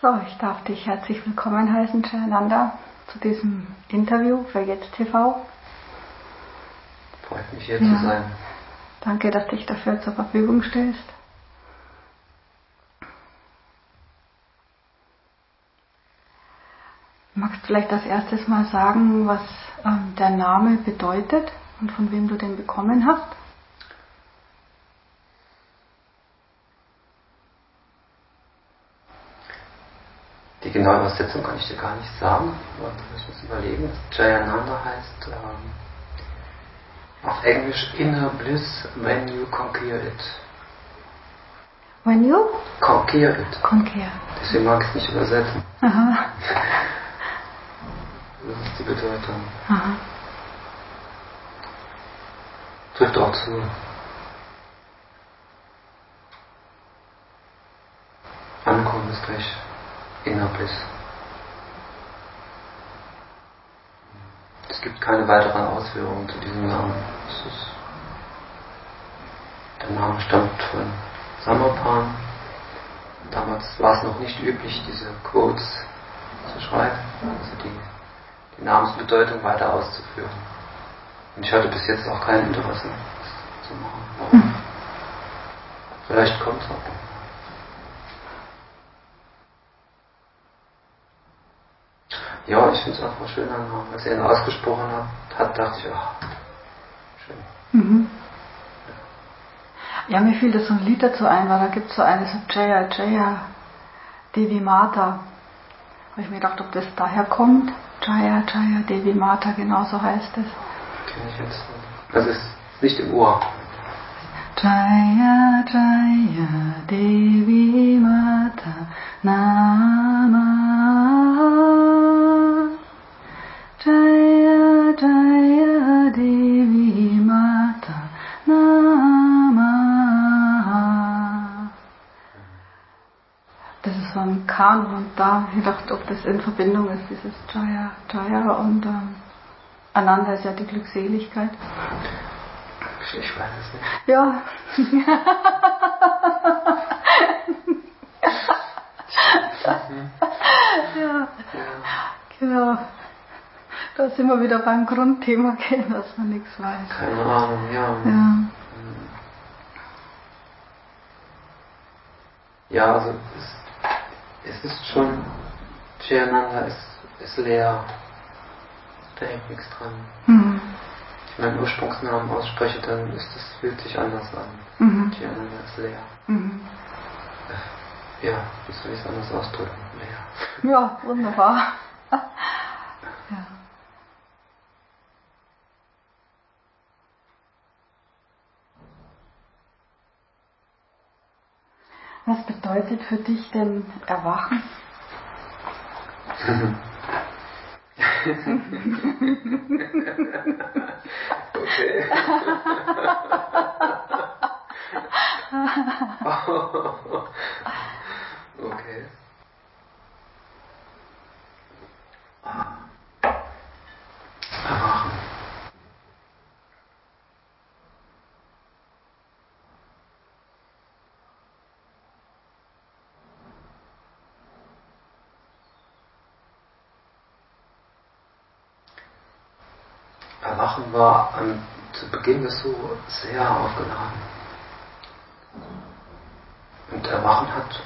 So, ich darf dich herzlich willkommen heißen, Jayananda, zu diesem Interview für Jetzt TV. Freut mich, hier zu sein. Danke, dass du dich dafür zur Verfügung stellst. Magst du vielleicht als erstes mal sagen, was der Name bedeutet und von wem du den bekommen hast? Die genaue Übersetzung kann ich dir gar nicht sagen. Ich muss überlegen. Jayananda heißt auf Englisch Inner Bliss when you conquer it. When you? Conquer it. Conquer. Deswegen mag ich es nicht übersetzen. Aha. Das ist die Bedeutung. Aha. Trifft auch zu. Ankommen ist gleich Inner Bliss. Es gibt keine weiteren Ausführungen zu diesem Namen. Der Name stammt von Samarpan. Damals war es noch nicht üblich, diese Quotes zu schreiben, also die Namensbedeutung weiter auszuführen. Und ich hatte bis jetzt auch kein Interesse, das zu machen. Warum? Vielleicht kommt es auch. Ja, ich finde es einfach ein schöner Name. Als er ihn ausgesprochen hat, dachte ich, ach, schön. Mhm. Ja, mir fiel das so ein Lied dazu ein, weil da gibt es so eine so Jaya Jaya Devi Mata. Habe ich mir gedacht, ob das daher kommt. Jaya Jaya Devi Mata, genau so heißt es. Kenne ich jetzt nicht. Das ist nicht im Ohr. Jaya Jaya Devi Mata Nama Jaya Jaya Devi Mata Nama. Das ist so ein Kanon und da habe ich gedacht, ob das in Verbindung ist, dieses Jaya Jaya und Ananda ist ja die Glückseligkeit. Ich weiß es nicht. Ja. Ja, genau. Da sind wir wieder beim Grundthema, dass man nichts weiß. Keine Ahnung, ja. Ja, also es ist schon, Jayananda ist leer. Da hängt nichts dran. Mhm. Ich meinen Ursprungsnamen ausspreche, dann fühlt sich anders an. Jayananda ist leer. Mhm. Ja, wie soll ich es anders ausdrücken? Leer. Ja, wunderbar. Ja. Was bedeutet für dich denn Erwachen? Okay. Okay. Erwachen. Erwachen war zu Beginn des Suche sehr aufgeladen. Und Erwachen hat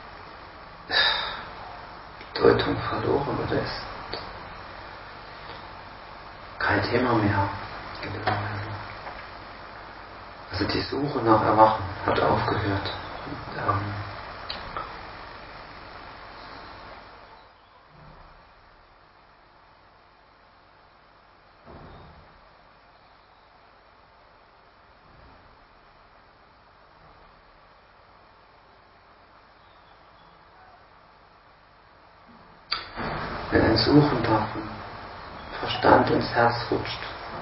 Bedeutung verloren oder ist kein Thema mehr in der Weise. Also die Suche nach Erwachen hat aufgehört. Wenn ein Suchender vom Verstand ins Herz rutscht,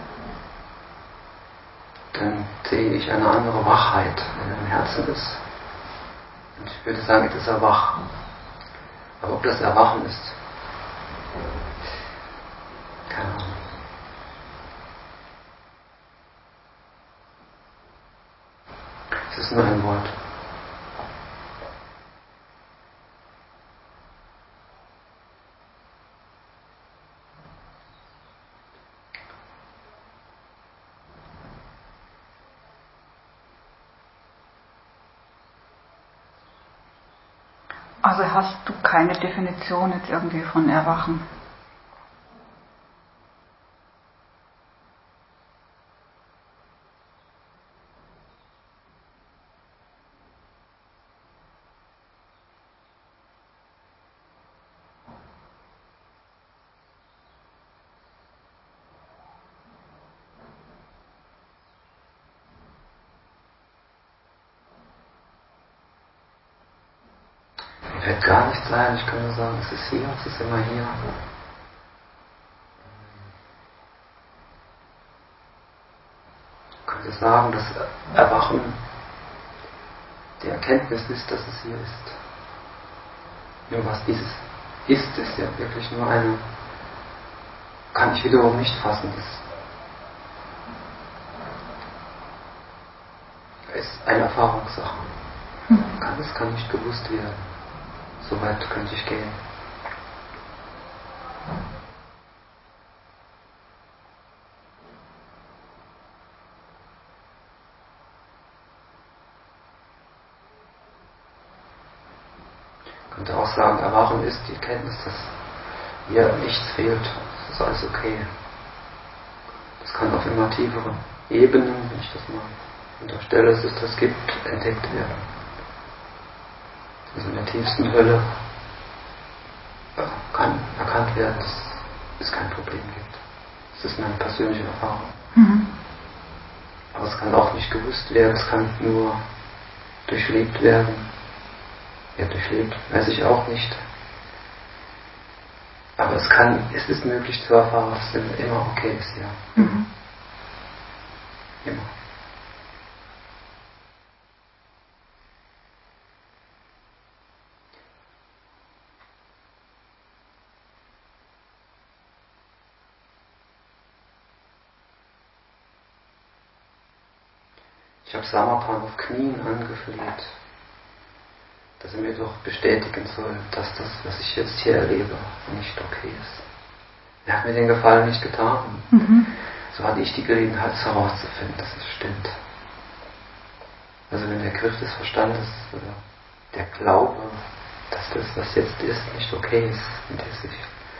dann sehe ich eine andere Wachheit, wenn er im Herzen ist. Und ich würde sagen, es ist erwach. Aber ob das Erwachen ist, keine Ahnung. Es ist nur ein Wort. Also hast du keine Definition jetzt irgendwie von Erwachen? Mir fällt gar nichts ein. Ich kann nur sagen, es ist hier, es ist immer hier. Ich könnte sagen, dass Erwachen die Erkenntnis ist, dass es hier ist. Nur was dieses ist ja wirklich nur eine, kann ich wiederum nicht fassen. Das ist eine Erfahrungssache. Es kann nicht gewusst werden. So weit könnte ich gehen. Ich könnte auch sagen, Erwachen ist die Erkenntnis, dass mir nichts fehlt. Das ist alles okay. Das kann auf immer tieferen Ebenen, wenn ich das mal unterstelle, dass es das gibt, entdeckt werden. Also in der tiefsten Hölle kann erkannt werden, dass es kein Problem gibt. Das ist meine persönliche Erfahrung. Aber es kann auch nicht gewusst werden, es kann nur durchlebt werden. Ja, durchlebt weiß ich auch nicht. Aber es ist möglich zu erfahren, dass es immer okay ist, ja. Immer. Ich habe Samapan auf Knien angefleht, dass er mir doch bestätigen soll, dass das, was ich jetzt hier erlebe, nicht okay ist. Er hat mir den Gefallen nicht getan. So hatte ich die Gelegenheit herauszufinden, dass es stimmt. Also wenn der Griff des Verstandes oder der Glaube, dass das, was jetzt ist, nicht okay ist, und der sich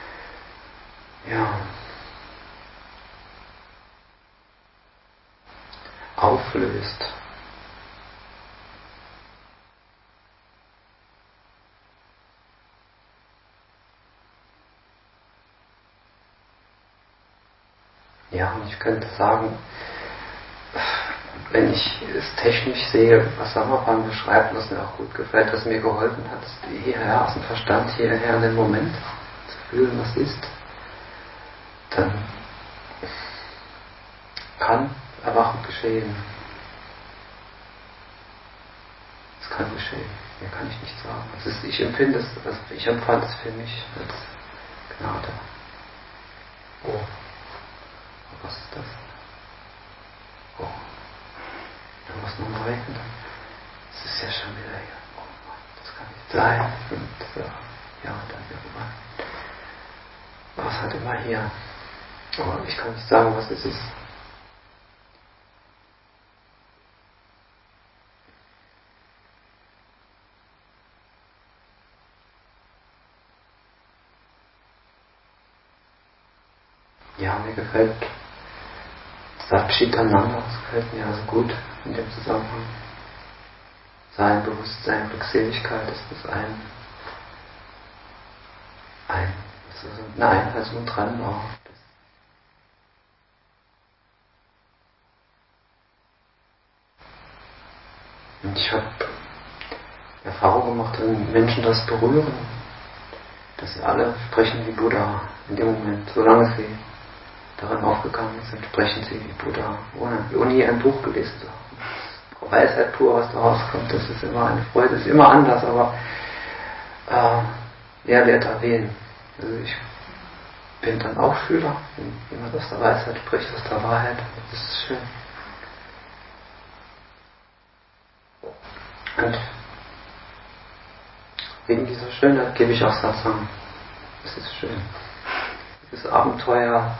auflöst. Ja, und ich könnte sagen, wenn ich es technisch sehe, was Samapan beschreibt, was mir auch gut gefällt, was mir geholfen hat, ist hierher aus dem Verstand, hierher in den Moment zu fühlen, was ist, dann kann Erwachen geschehen. Es kann geschehen. Mehr kann ich nicht sagen. Ich empfinde es, also ich empfand es für mich als Gnade. Oh, was ist das? Oh, da muss noch mal regnen. Es ist ja schon wieder hier. Oh Mann, das kann nicht sein. Und ja, dann irgendwann. Aber es hat immer hier. Aber ich kann nicht sagen, was es ist. Ja, mir gefällt Satchitananda, das gefällt mir also gut in dem Zusammenhang. Sein Bewusstsein, Glückseligkeit ist das eine Einheit, so untrennbar. Und ich habe Erfahrung gemacht, wenn Menschen das berühren, dass sie alle sprechen wie Buddha in dem Moment, solange sie daran aufgegangen sind, sprechen sie wie Buddha, ohne je ein Buch gelesen zu haben. Weisheit pur, was da rauskommt, das ist immer eine Freude, das ist immer anders, aber Mehrwert erwähnen. Also ich bin dann auch Schüler, wenn jemand aus der Weisheit spricht, aus der Wahrheit, das ist schön. Und wegen dieser Schönheit gebe ich auch Satsang. Es ist schön. Es ist Abenteuer.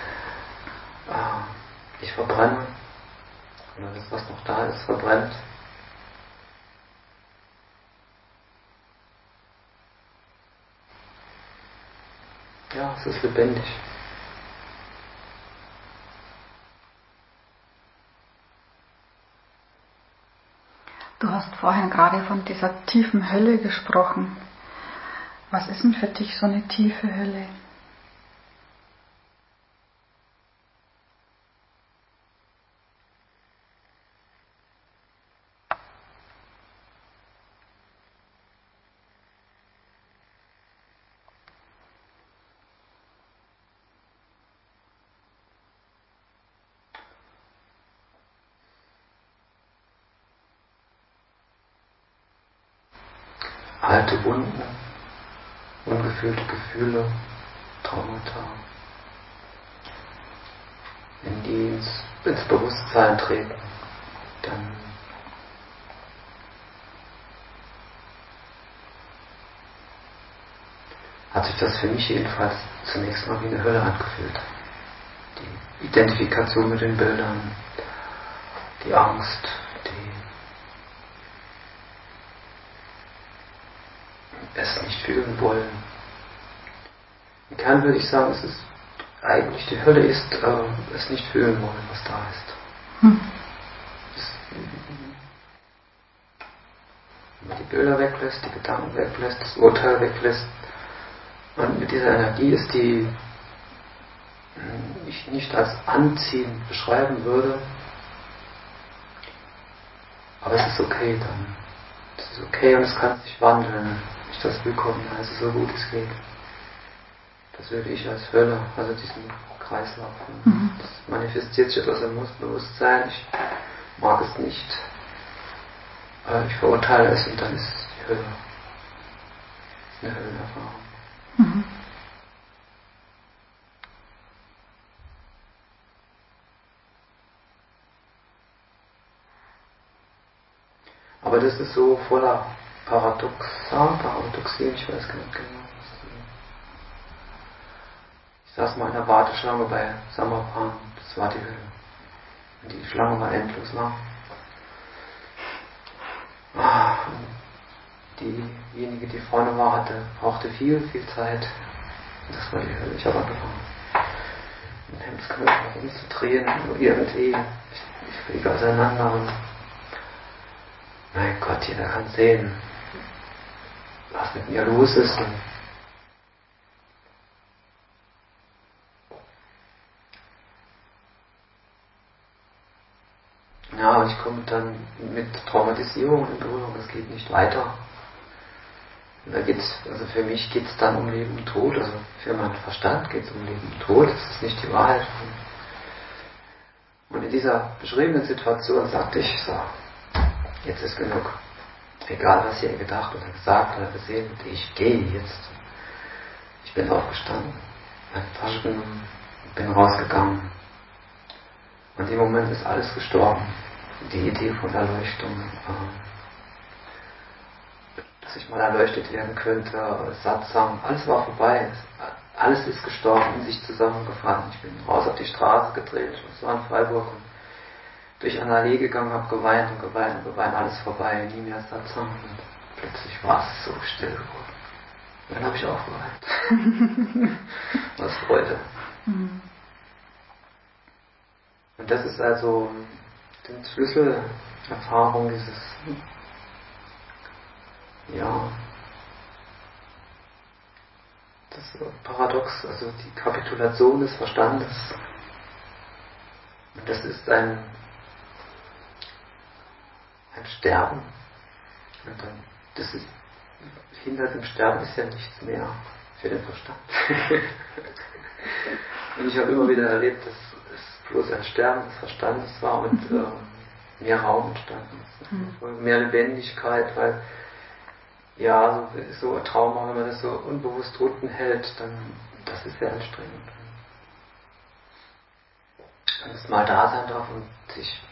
Ich verbrenne. Oder das, was noch da ist, verbrennt. da, es ist lebendig. Du hast vorhin gerade von dieser tiefen Hölle gesprochen. Was ist denn für dich so eine tiefe Hölle? Alte Wunden, ungefühlte Gefühle, Traumata, wenn die ins Bewusstsein treten, dann hat sich das für mich jedenfalls zunächst mal wie eine Hölle angefühlt. Die Identifikation mit den Bildern, die Angst, es nicht fühlen wollen. Im Kern würde ich sagen, es ist eigentlich die Hölle ist, es nicht fühlen wollen, was da ist. Wenn man die Bilder weglässt, die Gedanken weglässt, das Urteil weglässt, und mit dieser Energie ist, die ich nicht als anziehend beschreiben würde, aber es ist okay dann. Es ist okay und es kann sich wandeln. Ich das willkommen heiße, so gut es geht. Das würde ich als Hölle, also diesen Kreislauf. Das manifestiert sich etwas im Bewusstsein. Ich mag es nicht. Ich verurteile es und dann ist die Hölle. Das ist eine Höllenerfahrung. Aber das ist so voller Paradoxien, ich weiß gar nicht genau. Ich saß mal in der Warteschlange bei Samarpan, das war die Hölle. Und die Schlange war endlos lang. Diejenige, die vorne war, brauchte viel Zeit. Und das war die Hölle. Ich habe angefangen, den Hemdsknöpfe umzudrehen, nur irgendwie. Ich fliege auseinander und mein Gott, jeder kann sehen, was mit mir los ist. Ja, und ich komme dann mit Traumatisierung in Berührung, es geht nicht weiter. Und da geht's, also für mich geht es dann um Leben und Tod, also für meinen Verstand geht es um Leben und Tod, das ist nicht die Wahrheit. Und in dieser beschriebenen Situation sagte ich so, jetzt ist genug. Egal, was ihr gedacht oder gesagt oder gesehen habt, ich gehe jetzt. Ich bin aufgestanden, meine Tasche genommen, bin rausgegangen. Und im Moment ist alles gestorben. Die Idee von Erleuchtung, dass ich mal erleuchtet werden könnte, Satsang, alles war vorbei. Alles ist gestorben, in sich zusammengefallen. Ich bin raus auf die Straße gedreht, das war in Freiburg, und durch eine Allee gegangen, habe geweint und geweint und geweint, alles vorbei, nie mehr Satsang. Und plötzlich war es so still geworden. Und dann habe ich auch geweint. Was Freude. Und das ist also die Schlüsselerfahrung, dieses, das Paradox, also die Kapitulation des Verstandes. Und das ist ein Sterben. Und dann, das ist, hinter dem Sterben ist ja nichts mehr für den Verstand. Und ich habe immer wieder erlebt, dass es bloß ein Sterben des Verstandes war und mehr Raum entstanden ist. Mehr Lebendigkeit, weil so ein Trauma, wenn man das so unbewusst unten hält, dann das ist sehr anstrengend. Wenn es mal da sein darf und sich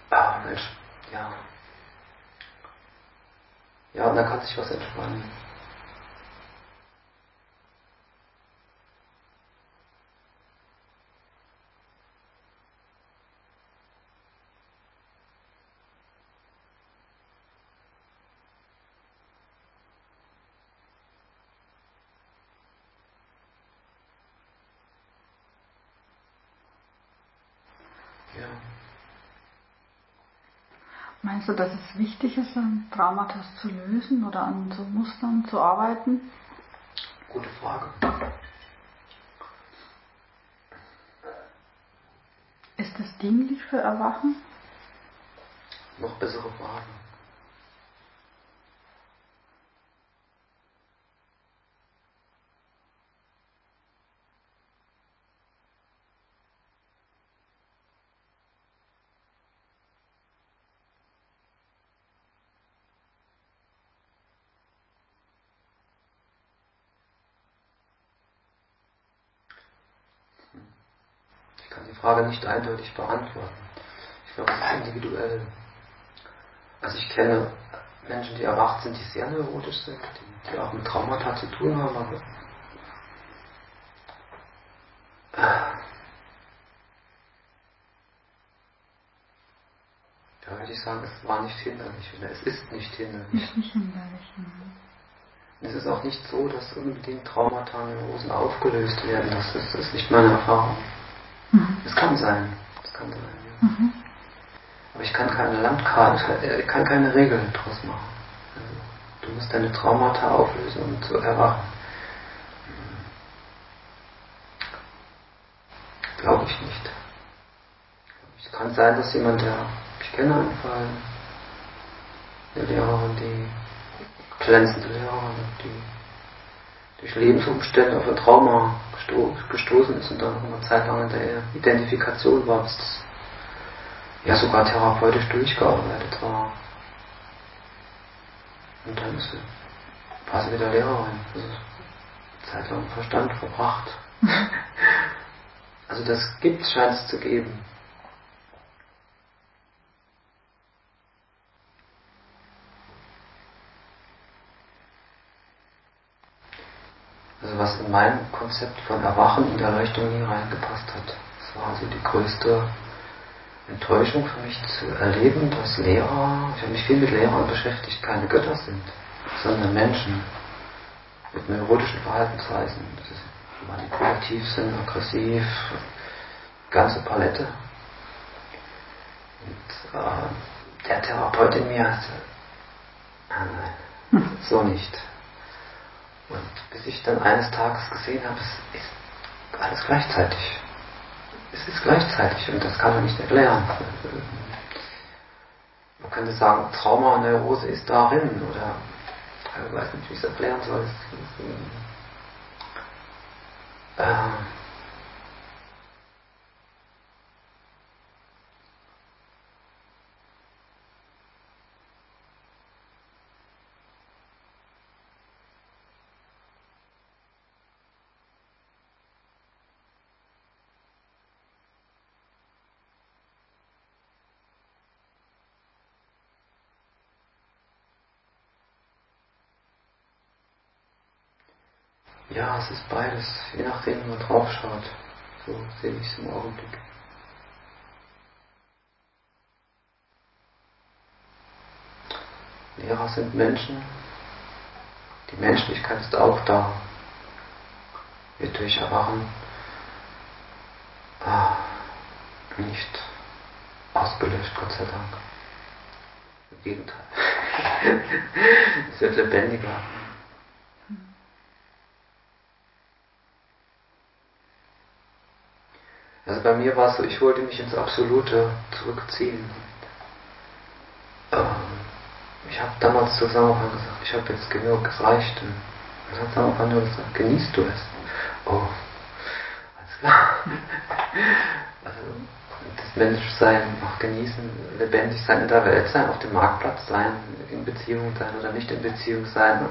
und dann kann sich was entspannen. Meinst du, dass es wichtig ist, an Traumata zu lösen oder an so Mustern zu arbeiten? Gute Frage. Ist es dienlich für Erwachen? Noch bessere Frage. Ich kann die Frage nicht eindeutig beantworten. Ich glaube, es ist individuell. Also ich kenne Menschen, die erwacht sind, die sehr neurotisch sind, die auch mit Traumata zu tun haben, aber da würde ich sagen, es war nicht hinderlich oder es ist nicht hinderlich. Ist nicht hinderlich. Es ist auch nicht so, dass unbedingt Traumata, Neurosen aufgelöst werden. Das ist nicht meine Erfahrung. Es kann sein. Es kann sein, ja. Aber ich kann keine Landkarte, ich kann keine Regeln draus machen. Also, du musst deine Traumata auflösen und so erwachen. Glaube ich nicht. Es kann sein, dass jemand, ich kenne einen Fall, eine Lehrerin, die glänzende Lehrerin, die durch Lebensumstände auf ein Trauma gestoßen ist und dann noch eine Zeit lang in der Identifikation war, bis das ja sogar therapeutisch durchgearbeitet war. Und dann war sie wieder Lehrerin. Also eine Zeit lang Verstand verbracht. Also das scheint es zu geben. Also was in mein Konzept von Erwachen und Erleuchtung nie reingepasst hat. Das war also die größte Enttäuschung für mich zu erleben, dass Lehrer, ich habe mich viel mit Lehrern beschäftigt, keine Götter sind, sondern Menschen mit neurotischen Verhaltensweisen, die manipulativ sind, aggressiv, ganze Palette. Und der Therapeut in mir hatte, nein, so nicht. Und bis ich dann eines Tages gesehen habe, es ist alles gleichzeitig. Es ist gleichzeitig und das kann man nicht erklären. Man könnte sagen, Trauma und Neurose ist darin oder ich weiß nicht, wie ich es erklären soll. Ja, es ist beides, je nachdem, wie man drauf schaut. So sehe ich es im Augenblick. Lehrer sind Menschen. Die Menschlichkeit ist auch da. Wird durch Erwachen nicht ausgelöscht, Gott sei Dank. Im Gegenteil. Es wird lebendiger. Also bei mir war es so, ich wollte mich ins Absolute zurückziehen. Ich habe damals zu Samaphan gesagt, ich habe jetzt genug, es reicht. Und dann hat Samaphan nur gesagt, genießt du es? Oh, alles klar. Also das Menschsein auch genießen, lebendig sein in der Welt sein, auf dem Marktplatz sein, in Beziehung sein oder nicht in Beziehung sein.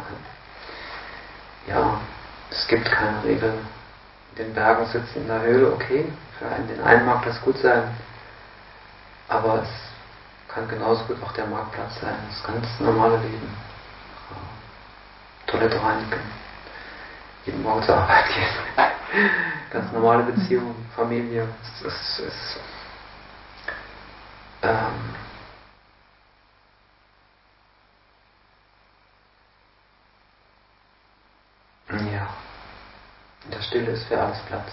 Ja, es gibt keine Regeln. In den Bergen sitzen in der Höhle, okay, für den einen mag das gut sein, aber es kann genauso gut auch der Marktplatz sein, das ganz normale Leben. Toilette reinigen, jeden Morgen zur Arbeit gehen, ganz normale Beziehungen, Familie, ja, in der Stille ist für alles Platz.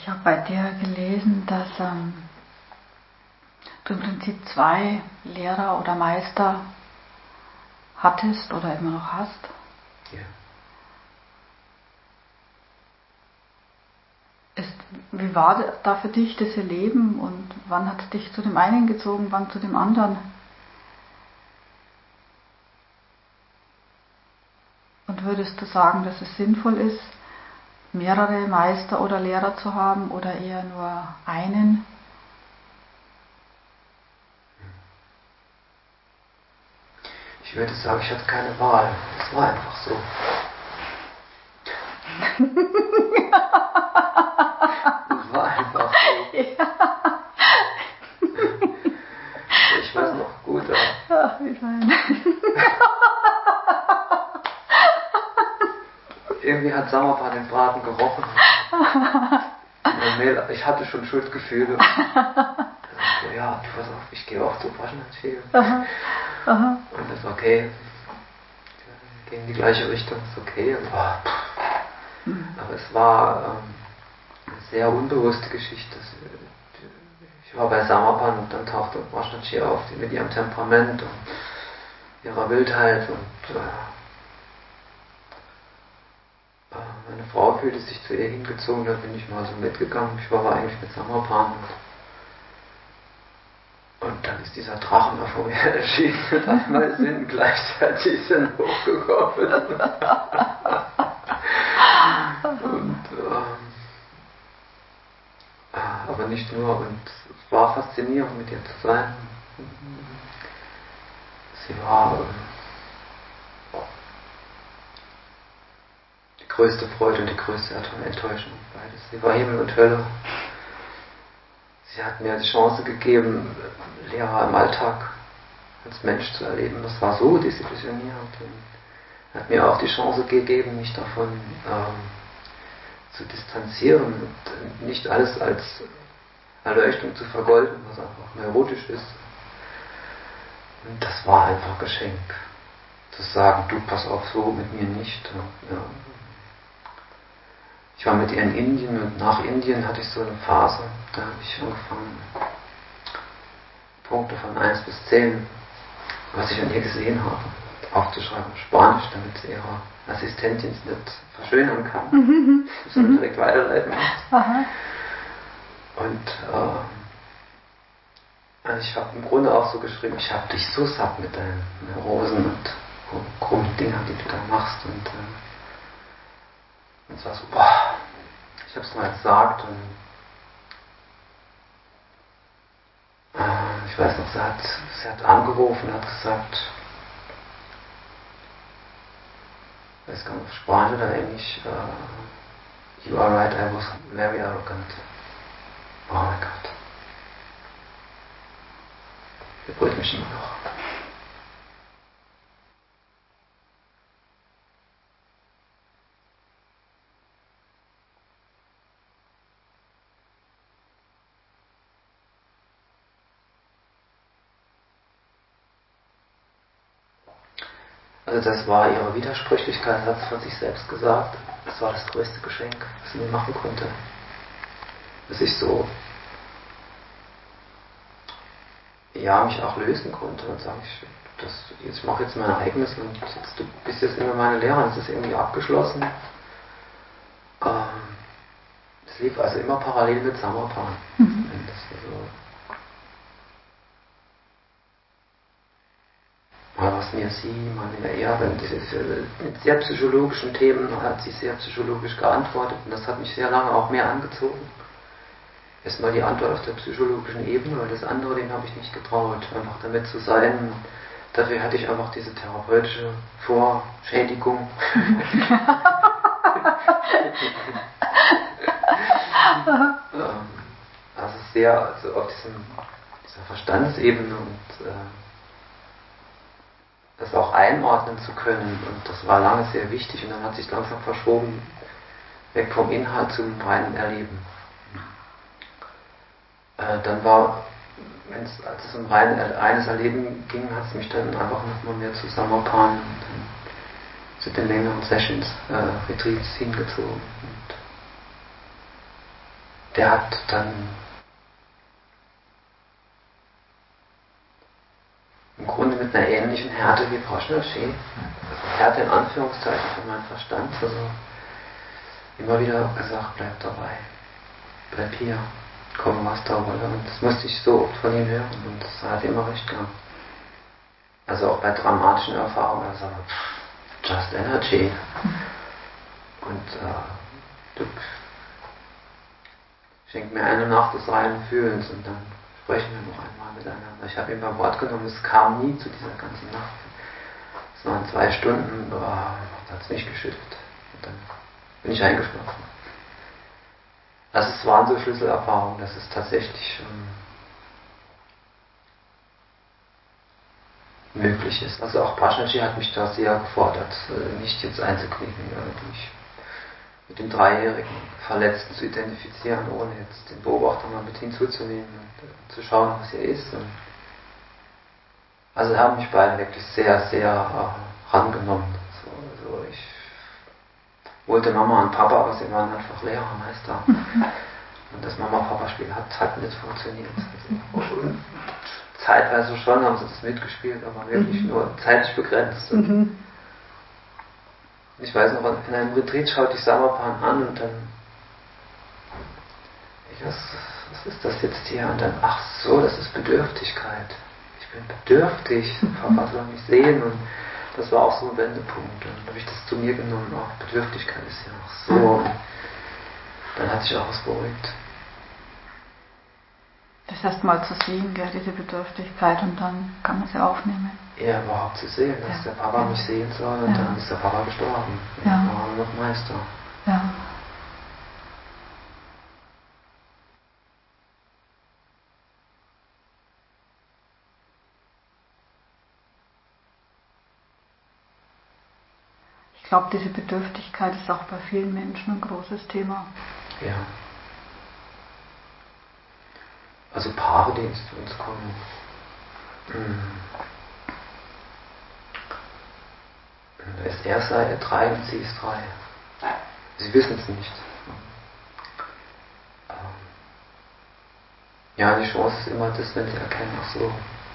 Ich habe bei dir gelesen, dass du im Prinzip 2 Lehrer oder Meister hattest oder immer noch hast. Ja. Wie war da für dich das Leben und wann hat es dich zu dem einen gezogen, wann zu dem anderen? Und würdest du sagen, dass es sinnvoll ist, mehrere Meister oder Lehrer zu haben oder eher nur einen? Ich würde sagen, ich hatte keine Wahl. Es war einfach so. Es war einfach so. Ja. Ich weiß noch gut. Ach, wie fein. Irgendwie hat Samarpan den Braten gerochen. Ich hatte schon Schuldgefühle. So, ja, du pass auf, ich gehe auch zu waschen und viel. Und das ist okay. Wir gehen in die gleiche Richtung, ist okay. Aber es war eine sehr unbewusste Geschichte. Ich war bei Samarpan und dann tauchte Varshnavji auf, die mit ihrem Temperament und ihrer Wildheit und meine Frau fühlte sich zu ihr hingezogen, da bin ich mal so mitgegangen. Ich war aber eigentlich mit Samarpan und dann ist dieser Drachen vor mir erschienen und einmal sind gleichzeitig hochgekommen. Und aber nicht nur, und es war faszinierend mit ihr zu sein. Sie war die größte Freude und die größte Enttäuschung, beides. Sie war Himmel und Hölle. Sie hat mir die Chance gegeben, Lehrer im Alltag als Mensch zu erleben. Das war so desillusionierend. Und hat mir auch die Chance gegeben, mich davon zu distanzieren und nicht alles als Erleuchtung zu vergolden, was einfach neurotisch ist. Und das war einfach ein Geschenk. Zu sagen, du pass auf, so mit mir nicht. Und, ja. Ich war mit ihr in Indien und nach Indien hatte ich so eine Phase, da habe ich angefangen, Punkte von 1 bis 10, was ich an ihr gesehen habe, aufzuschreiben, Spanisch, damit sie ihre Assistentin es nicht verschönern kann, sondern direkt weiterleiten muss. Und ich habe im Grunde auch so geschrieben, ich habe dich so satt mit deinen Neurosen und krummen Dingern, die du da machst. Und es war so, boah, ich habe es mal gesagt und ich weiß noch, sie hat angerufen und hat gesagt, ich weiß gar nicht, auf Spanisch oder Englisch, you are right, I was very arrogant. Oh mein Gott. Berührt mich immer noch. Also das war ihre Widersprüchlichkeit, hat sie von sich selbst gesagt. Das war das größte Geschenk, was sie mir machen konnte. Dass ich so, ja, mich auch lösen konnte und sagen, ich mache jetzt mein eigenes und du bist jetzt immer meine Lehrerin, es ist irgendwie abgeschlossen. Es lief also immer parallel mit Samarpan. Mal was mir sie, mal wieder er. Mit sehr psychologischen Themen hat sie sehr psychologisch geantwortet und das hat mich sehr lange auch mehr angezogen. Erstmal die Antwort auf der psychologischen Ebene, weil das andere, dem habe ich nicht getraut, einfach damit zu sein. Dafür hatte ich einfach diese therapeutische Vorschädigung. Also sehr auf dieser Verstandesebene und das auch einordnen zu können. Und das war lange sehr wichtig und dann hat sich langsam verschoben, weg vom Inhalt zum reinen Erleben. Dann war, als es um reines Erleben ging, hat es mich dann einfach nochmal mehr zu Samarpan und zu den längeren Sessions, Retreats hingezogen. Und der hat dann im Grunde mit einer ähnlichen Härte wie Prajnaji, also Härte in Anführungszeichen für meinen Verstand, also immer wieder gesagt, bleib dabei, bleib hier, komm was da wolle. Und das musste ich so oft von ihm hören und das hat immer recht gehabt. Also auch bei dramatischen Erfahrungen, also just energy. Und du schenk mir eine Nacht des reinen Fühlens und dann sprechen wir noch einmal miteinander. Ich habe ihn beim Wort genommen, es kam nie zu dieser ganzen Nacht. Es waren 2 Stunden, da hat es mich geschüttelt. Und dann bin ich eingeschlafen. Also es waren so Schlüsselerfahrungen, dass es tatsächlich möglich ist. Also auch Prajnaji hat mich da sehr gefordert, nicht jetzt einzuknicken, mich mit dem dreijährigen Verletzten zu identifizieren, ohne jetzt den Beobachter mal mit hinzuzunehmen und zu schauen, was er ist. Und also haben mich beide wirklich sehr, sehr rangenommen. Also ich wollte Mama und Papa, aber sie waren einfach Lehrer, Meister. Und das Mama-Papa-Spiel hat nicht funktioniert. Also, und zeitweise schon haben sie das mitgespielt, aber wirklich nur zeitlich begrenzt. Und ich weiß noch, in einem Retreat schaute ich Samapan an und dann was ist das jetzt hier? Und dann, ach so, das ist Bedürftigkeit. Ich bin bedürftig, Papa soll mich sehen. Und das war auch so ein Wendepunkt. Und dann habe ich das zu mir genommen, auch Bedürftigkeit ist ja auch so. Und dann hat sich auch was beruhigt. Das erst mal zu sehen, gell, diese Bedürftigkeit, und dann kann man sie aufnehmen. Ja, überhaupt zu sehen, dass der Papa mich sehen soll, und dann ist der Papa gestorben. Ja. Dann war er noch Meister. Ja. Ich glaube, diese Bedürftigkeit ist auch bei vielen Menschen ein großes Thema. Ja. Also Paare, die zu uns kommen, da ist er 3 und sie ist 3. Sie wissen es nicht. Ja, die Chance ist immer das, wenn sie erkennen, ach so,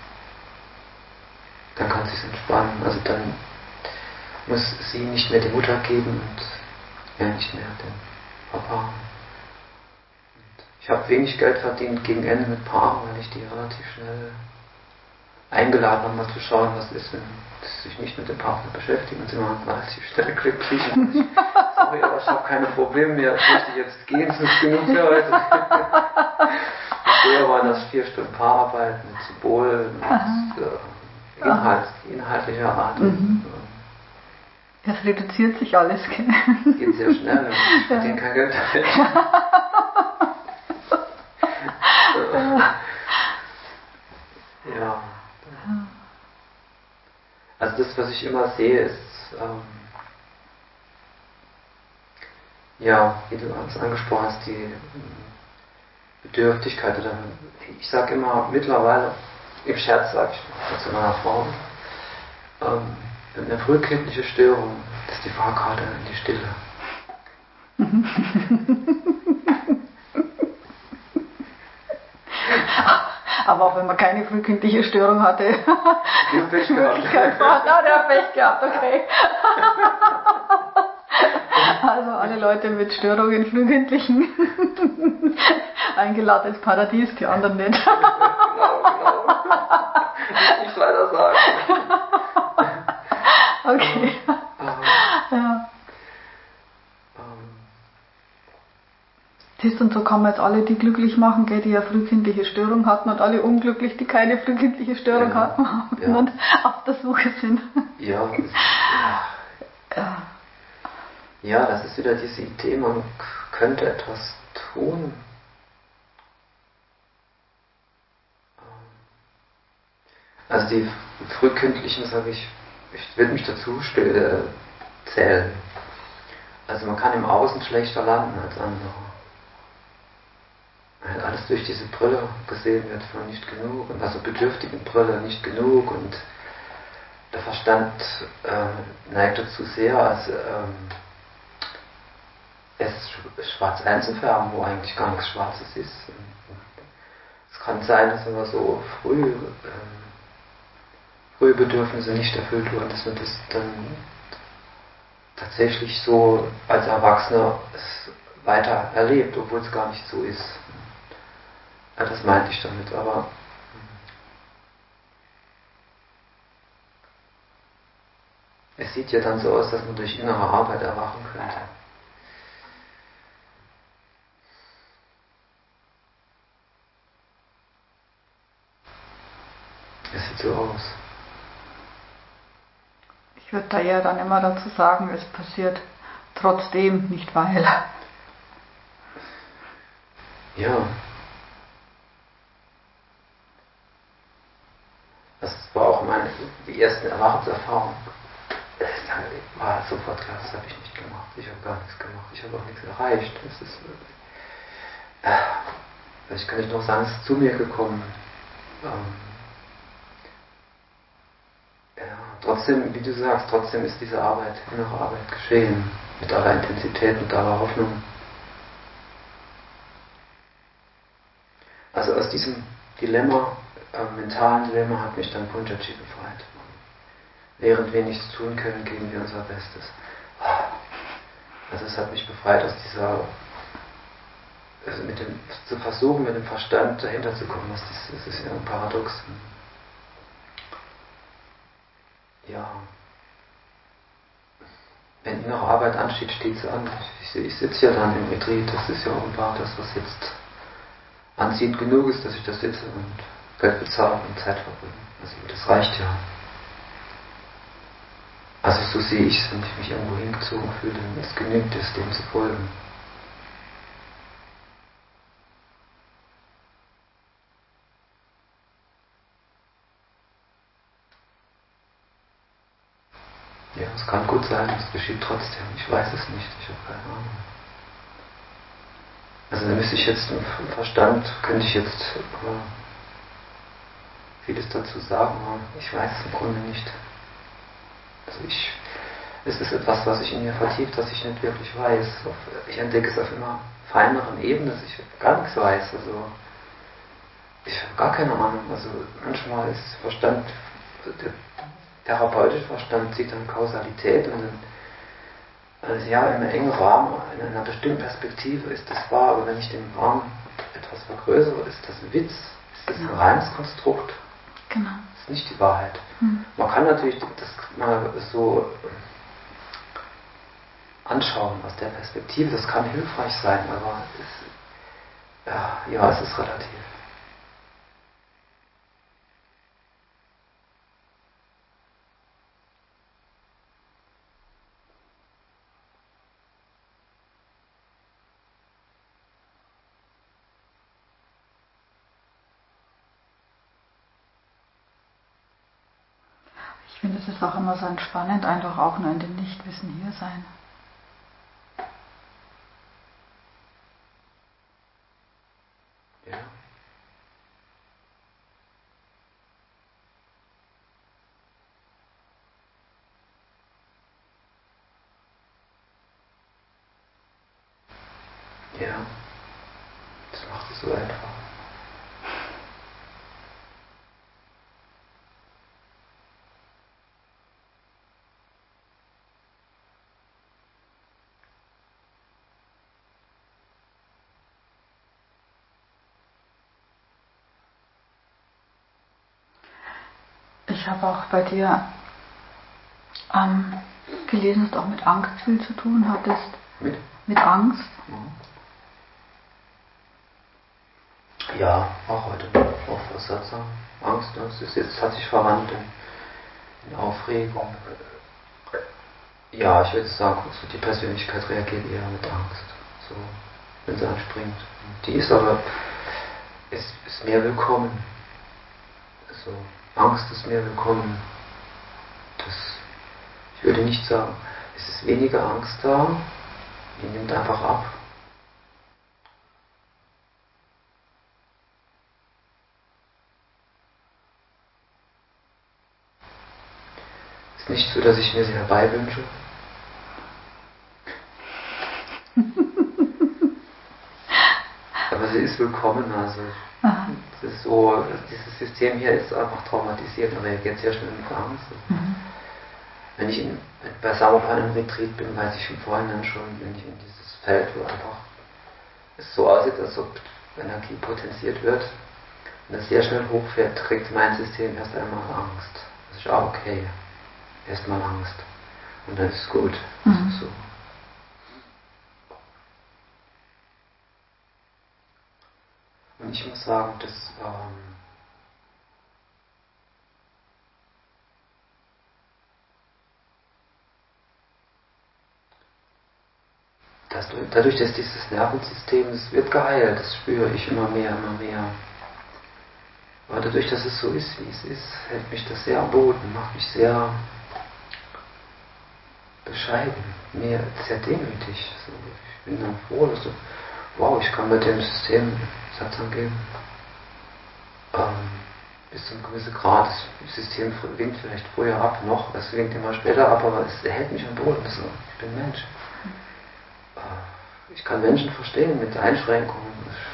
dann kann sie es entspannen. Also dann muss sie nicht mehr die Mutter geben und er nicht mehr den Papa. Ich habe wenig Geld verdient gegen Ende mit Paaren, weil ich die relativ schnell eingeladen habe, mal zu schauen, was ist, wenn sie sich nicht mit dem Partner beschäftigen, und sie waren relativ schnell glücklich. Sorry, aber ich habe keine Probleme mehr, ich möchte jetzt gehen, es ist genug für heute. Früher waren das 4 Stunden Paararbeit mit Symbol, mit inhaltlicher Art. Das reduziert sich alles, gell? Es geht sehr schnell und ich verdiene kein Geld damit. Ja. Also das, was ich immer sehe, ist, ja, wie du es angesprochen hast, die Bedürftigkeit. Oder ich sage immer, mittlerweile, im Scherz sage ich zu meiner Frau, eine frühkindliche Störung ist die Fahrkarte in die Stille. Aber auch wenn man keine frühkindliche Störung hatte. Die haben Pech gehabt. Der hat Pech gehabt, okay. Also alle Leute mit Störungen frühkindlichen eingeladen ins Paradies, die anderen nicht. Genau. Muss ich leider sagen. Okay. Ja. Siehst du, und so kann man jetzt alle die glücklich machen, gell, die ja frühkindliche Störung hatten, und alle unglücklich, die keine frühkindliche Störung hatten und auf der Suche sind. Ja, das ist wieder diese Idee, man könnte etwas tun. Also die frühkindlichen, sage ich würde mich dazu zählen. Also man kann im Außen schlechter landen als andere. Weil alles durch diese Brille gesehen wird von nicht genug, und also bedürftigen Brille nicht genug, und der Verstand neigt dazu sehr, als es schwarz einzufärben, wo eigentlich gar nichts Schwarzes ist. Es kann sein, dass wenn man so frühe Bedürfnisse nicht erfüllt wurden, dass man das dann tatsächlich so als Erwachsener es weiter erlebt, obwohl es gar nicht so ist. Ja, das meinte ich damit, aber es sieht ja dann so aus, dass man durch innere Arbeit erwachen könnte. Es sieht so aus. Ich würde da eher dann immer dazu sagen, es passiert trotzdem, nicht weil. Ja. Das war auch die ersten Erwachungserfahrungen. Das war sofort klar, das habe ich nicht gemacht. Ich habe gar nichts gemacht. Ich habe auch nichts erreicht. Das ist, vielleicht kann ich noch sagen, es ist zu mir gekommen. Ja, trotzdem, wie du sagst, trotzdem ist diese Arbeit, innere Arbeit geschehen. Mit aller Intensität, mit aller Hoffnung. Also aus diesem Dilemma, mentalen Dilemma, hat mich dann Punjaji befreit. Während wir nichts tun können, geben wir unser Bestes. Also es hat mich befreit aus dieser, also zu versuchen, mit dem Verstand dahinter zu kommen. Das ist ja ein Paradox. Ja. Wenn innere Arbeit ansteht, steht sie an. Ich sitze ja dann im Retreat, das ist ja offenbar das, was jetzt anziehend genug ist, dass ich da sitze und Geld bezahle und Zeit verbringe. Also das reicht ja. Also so sehe ich es, wenn ich mich irgendwo hingezogen fühle, dann es genügt es, dem zu folgen. Ja, es kann gut sein, es geschieht trotzdem. Ich weiß es nicht, ich habe keine Ahnung. Also da müsste ich jetzt im Verstand, könnte ich jetzt vieles dazu sagen, aber ich weiß es im Grunde nicht. Also es ist etwas, was sich in mir vertieft, was ich nicht wirklich weiß. Ich entdecke es auf immer feineren Ebenen, dass ich gar nichts weiß. Also ich habe gar keine Ahnung. Also manchmal ist Verstand, der therapeutische Verstand sieht dann Kausalität und dann, also ja, in einem engen Rahmen, in einer bestimmten Perspektive ist das wahr, aber wenn ich den Rahmen etwas vergrößere, ist das ein Witz, ist das ein reines Konstrukt. Genau. Das ist nicht die Wahrheit. Man kann natürlich das mal so anschauen aus der Perspektive, das kann hilfreich sein, aber es ist relativ. Ich finde, es ist auch immer so entspannend, einfach auch nur in dem Nichtwissen hier sein. Ja. Ja. Das macht es so einfach. Ich habe auch bei dir gelesen, dass du auch mit Angst viel zu tun hattest. Mit Angst? Ja, auch heute noch. Auch was sagen. Angst, jetzt hat sich verwandelt in Aufregung. Ja, ich würde sagen, so die Persönlichkeit reagiert eher mit Angst. So, wenn sie anspringt. Die ist aber ist mehr willkommen. Also, Angst ist mehr willkommen. Ich würde nicht sagen, es ist weniger Angst da, die nimmt einfach ab. Es ist nicht so, dass ich mir sie herbeiwünsche. ist willkommen. Also das ist so, dieses System hier ist einfach traumatisiert und reagiert sehr schnell mit Angst. Wenn ich bei Samopan im Retreat bin, weiß ich im Vorhinein schon, wenn ich in dieses Feld, wo einfach es so aussieht, als ob Energie potenziert wird, wenn es sehr schnell hochfährt, kriegt mein System erst einmal Angst. Das ist auch okay. Erstmal Angst. Und dann ist es gut. Das ist so. Und ich muss sagen, dadurch, dass dieses Nervensystem, es wird geheilt, das spüre ich immer mehr, immer mehr. Aber dadurch, dass es so ist, wie es ist, hält mich das sehr am Boden, macht mich sehr bescheiden, mir sehr demütig. So, ich bin dann froh, dass wow, ich kann mit dem System Satz angeben. Bis zu einem gewissen Grad. Das System winkt vielleicht früher ab noch, es winkt immer später ab, aber es hält mich am Boden. So. Ich bin Mensch. Ich kann Menschen verstehen mit Einschränkungen.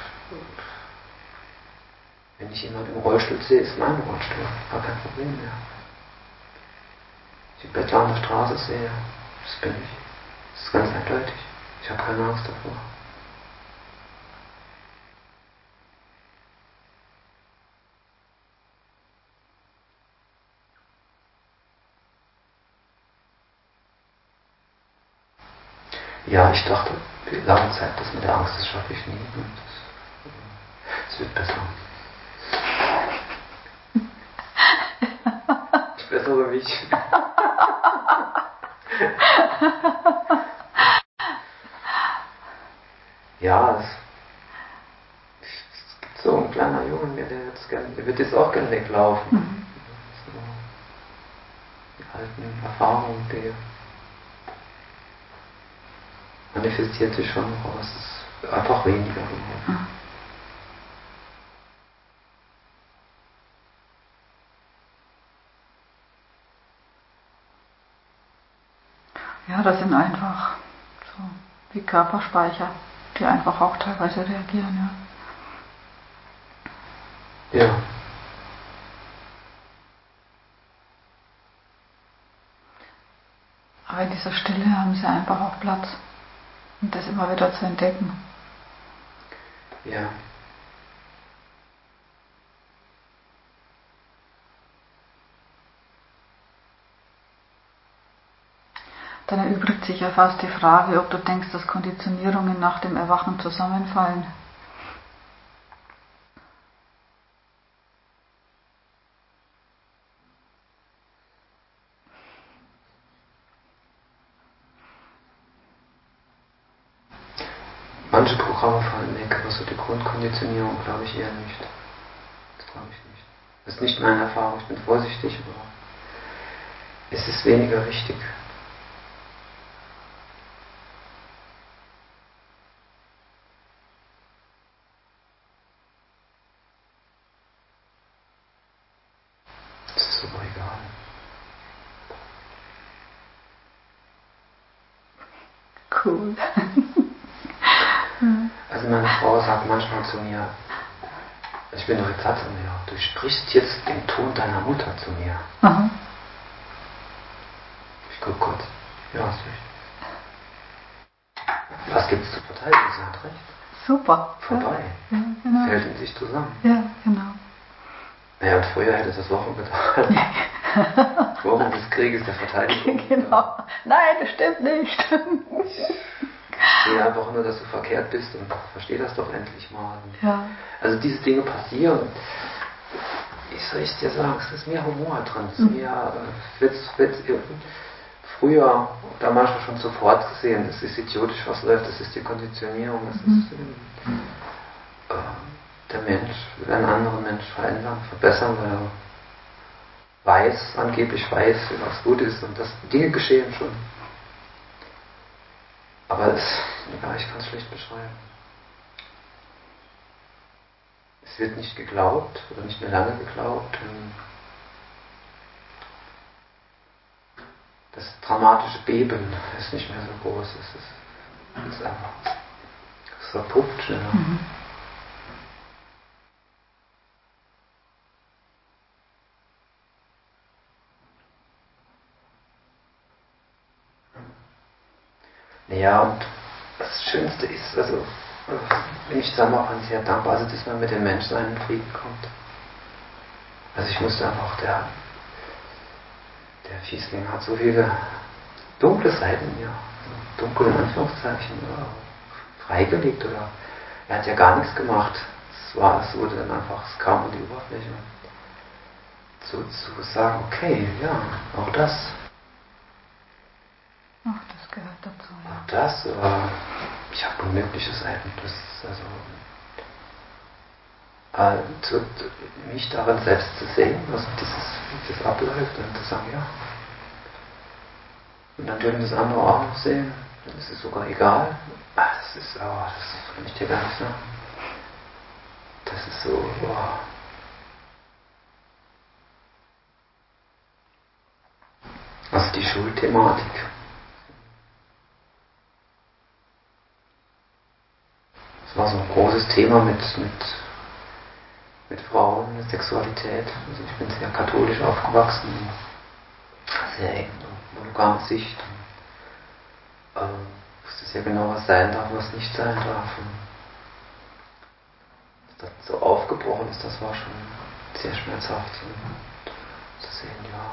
Wenn ich jemanden im Rollstuhl sehe, ist mein Rollstuhl. Gar kein Problem mehr. Ich Bettler an der Straße sehe, das bin ich. Das ist ganz eindeutig. Ich habe keine Angst davor. Ja, ich dachte lange Zeit, das mit der Angst, das schaffe ich nie. Es wird besser. Ich bessere mich. Ja, es gibt so einen kleiner Junge, der wird jetzt auch gerne weglaufen. So, die alten Erfahrungen, die manifestiert sich schon noch, aber es ist einfach weniger geworden. Ja, das sind einfach so wie Körperspeicher, die einfach auch teilweise reagieren, ja. Ja. Aber in dieser Stille haben sie einfach auch Platz, um das immer wieder zu entdecken. Ja. Dann erübrigt sich ja fast die Frage, ob du denkst, dass Konditionierungen nach dem Erwachen zusammenfallen. Manche Programme fallen weg, aber so die Grundkonditionierung glaube ich eher nicht. Das glaube ich nicht. Das ist nicht meine Erfahrung, ich bin vorsichtig, aber es ist weniger wichtig. Es ist aber egal. Cool. Also meine Frau sagt manchmal zu mir, ich bin direkt satt zu mir, du sprichst jetzt den Ton deiner Mutter zu mir. Aha. Ich gucke kurz. Ja, hast recht. Was gibt's zu verteidigen? Sie hat recht. Super. Vorbei. Ja, genau. Fällt in sich zusammen. Ja, genau. Naja, und früher hätte das Wochen gedauert. Wochen des Krieges der Verteidigung. Genau. Nein, das stimmt nicht. Ich sehe einfach nur, dass du verkehrt bist und verstehe das doch endlich mal. Ja. Also diese Dinge passieren. Wie soll ich dir sagen, es ist mehr Humor drin. Es ist mehr, früher oder manchmal schon sofort gesehen, es ist idiotisch, was läuft, das ist die Konditionierung, das ist der Mensch will einen anderen Mensch verändern, verbessern, weil er angeblich weiß, was gut ist und das Dinge geschehen schon. Aber ja, ich kann es schlecht beschreiben. Es wird nicht geglaubt oder nicht mehr lange geglaubt. Das dramatische Beben ist nicht mehr so groß. Es ist einfach, es verpufft schneller. Ja, und das Schönste ist, also bin ich Samapan sehr dankbar, also dass man mit dem Menschsein in Frieden kommt. Also ich musste einfach, der Fiesling hat so viele dunkle Seiten in mir, also dunkel in Anführungszeichen, freigelegt oder er hat ja gar nichts gemacht. Es wurde dann einfach, es kam an die Oberfläche. Zu sagen, okay, ja, auch das. Ach, das gehört dazu. Ja. Auch das, ich habe unmögliche Seiten. Das ist also, mich darin selbst zu sehen, wie das abläuft und zu sagen, ja. Und dann dürfen das andere auch noch sehen, dann ist es sogar egal. Das kann ich dir gar nicht sagen. Das ist so, Also die Schuldthematik. Das war so ein großes Thema mit Frauen, mit Sexualität. Also ich bin sehr katholisch aufgewachsen, sehr eng, monogame Sicht. Wusste sehr genau, was sein darf, was nicht sein darf. Und dass das so aufgebrochen ist, das war schon sehr schmerzhaft zu sehen, ja.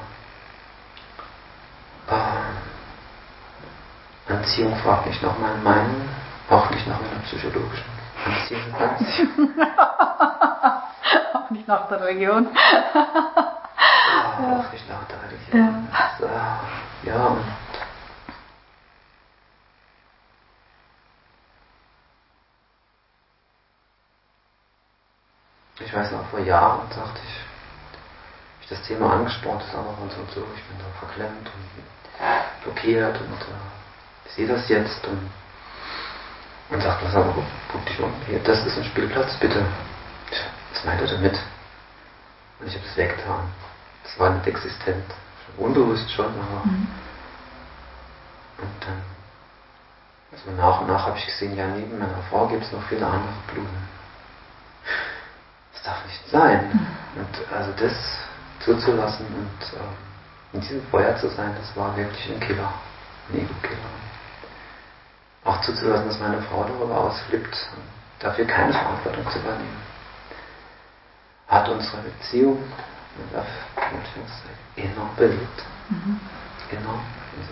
Anziehung fragt nicht nach meiner Meinung, auch nicht nach meiner psychologischen. Anziehung ist Anziehung. Auch nicht nach der Religion. Auch nicht nach der Religion. Ja, und ich weiß noch, vor Jahren sagte ich, habe ich das Thema angesprochen, das andere und so, ich bin da verklemmt und blockiert und ich sehe das jetzt und sagt, was aber, guck dich um, hier, das ist ein Spielplatz, bitte. Was meint er damit? Und ich habe es weggetan. Das war nicht existent. Unbewusst schon, aber. Und dann, so nach und nach habe ich gesehen, ja, neben meiner Frau gibt es noch viele andere Blumen. Das darf nicht sein. Und also das zuzulassen und in diesem Feuer zu sein, das war wirklich ein Killer. Ein Ego-Killer. Auch zuzulassen, dass meine Frau darüber ausflippt und dafür keine Verantwortung zu übernehmen. Hat unsere Beziehung enorm belebt. Enorm. Also,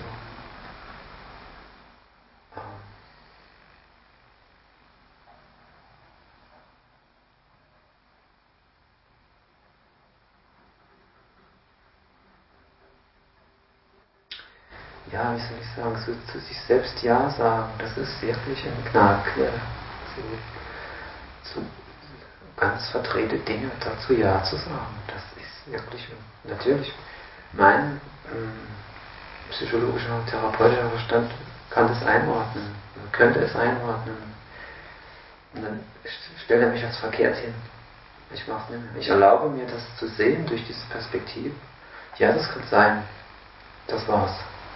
ja, wie soll ich sagen, so zu sich selbst Ja sagen, das ist wirklich eine Gnadenquelle. So ganz verdrehte Dinge dazu Ja zu sagen, das ist wirklich, natürlich, mein psychologischer, therapeutischer Verstand kann das einordnen, könnte es einordnen. Und dann stellt er mich als verkehrt hin. Ich mache es nicht mehr. Ich erlaube mir, das zu sehen durch diese Perspektive. Ja, das kann sein. Das war's.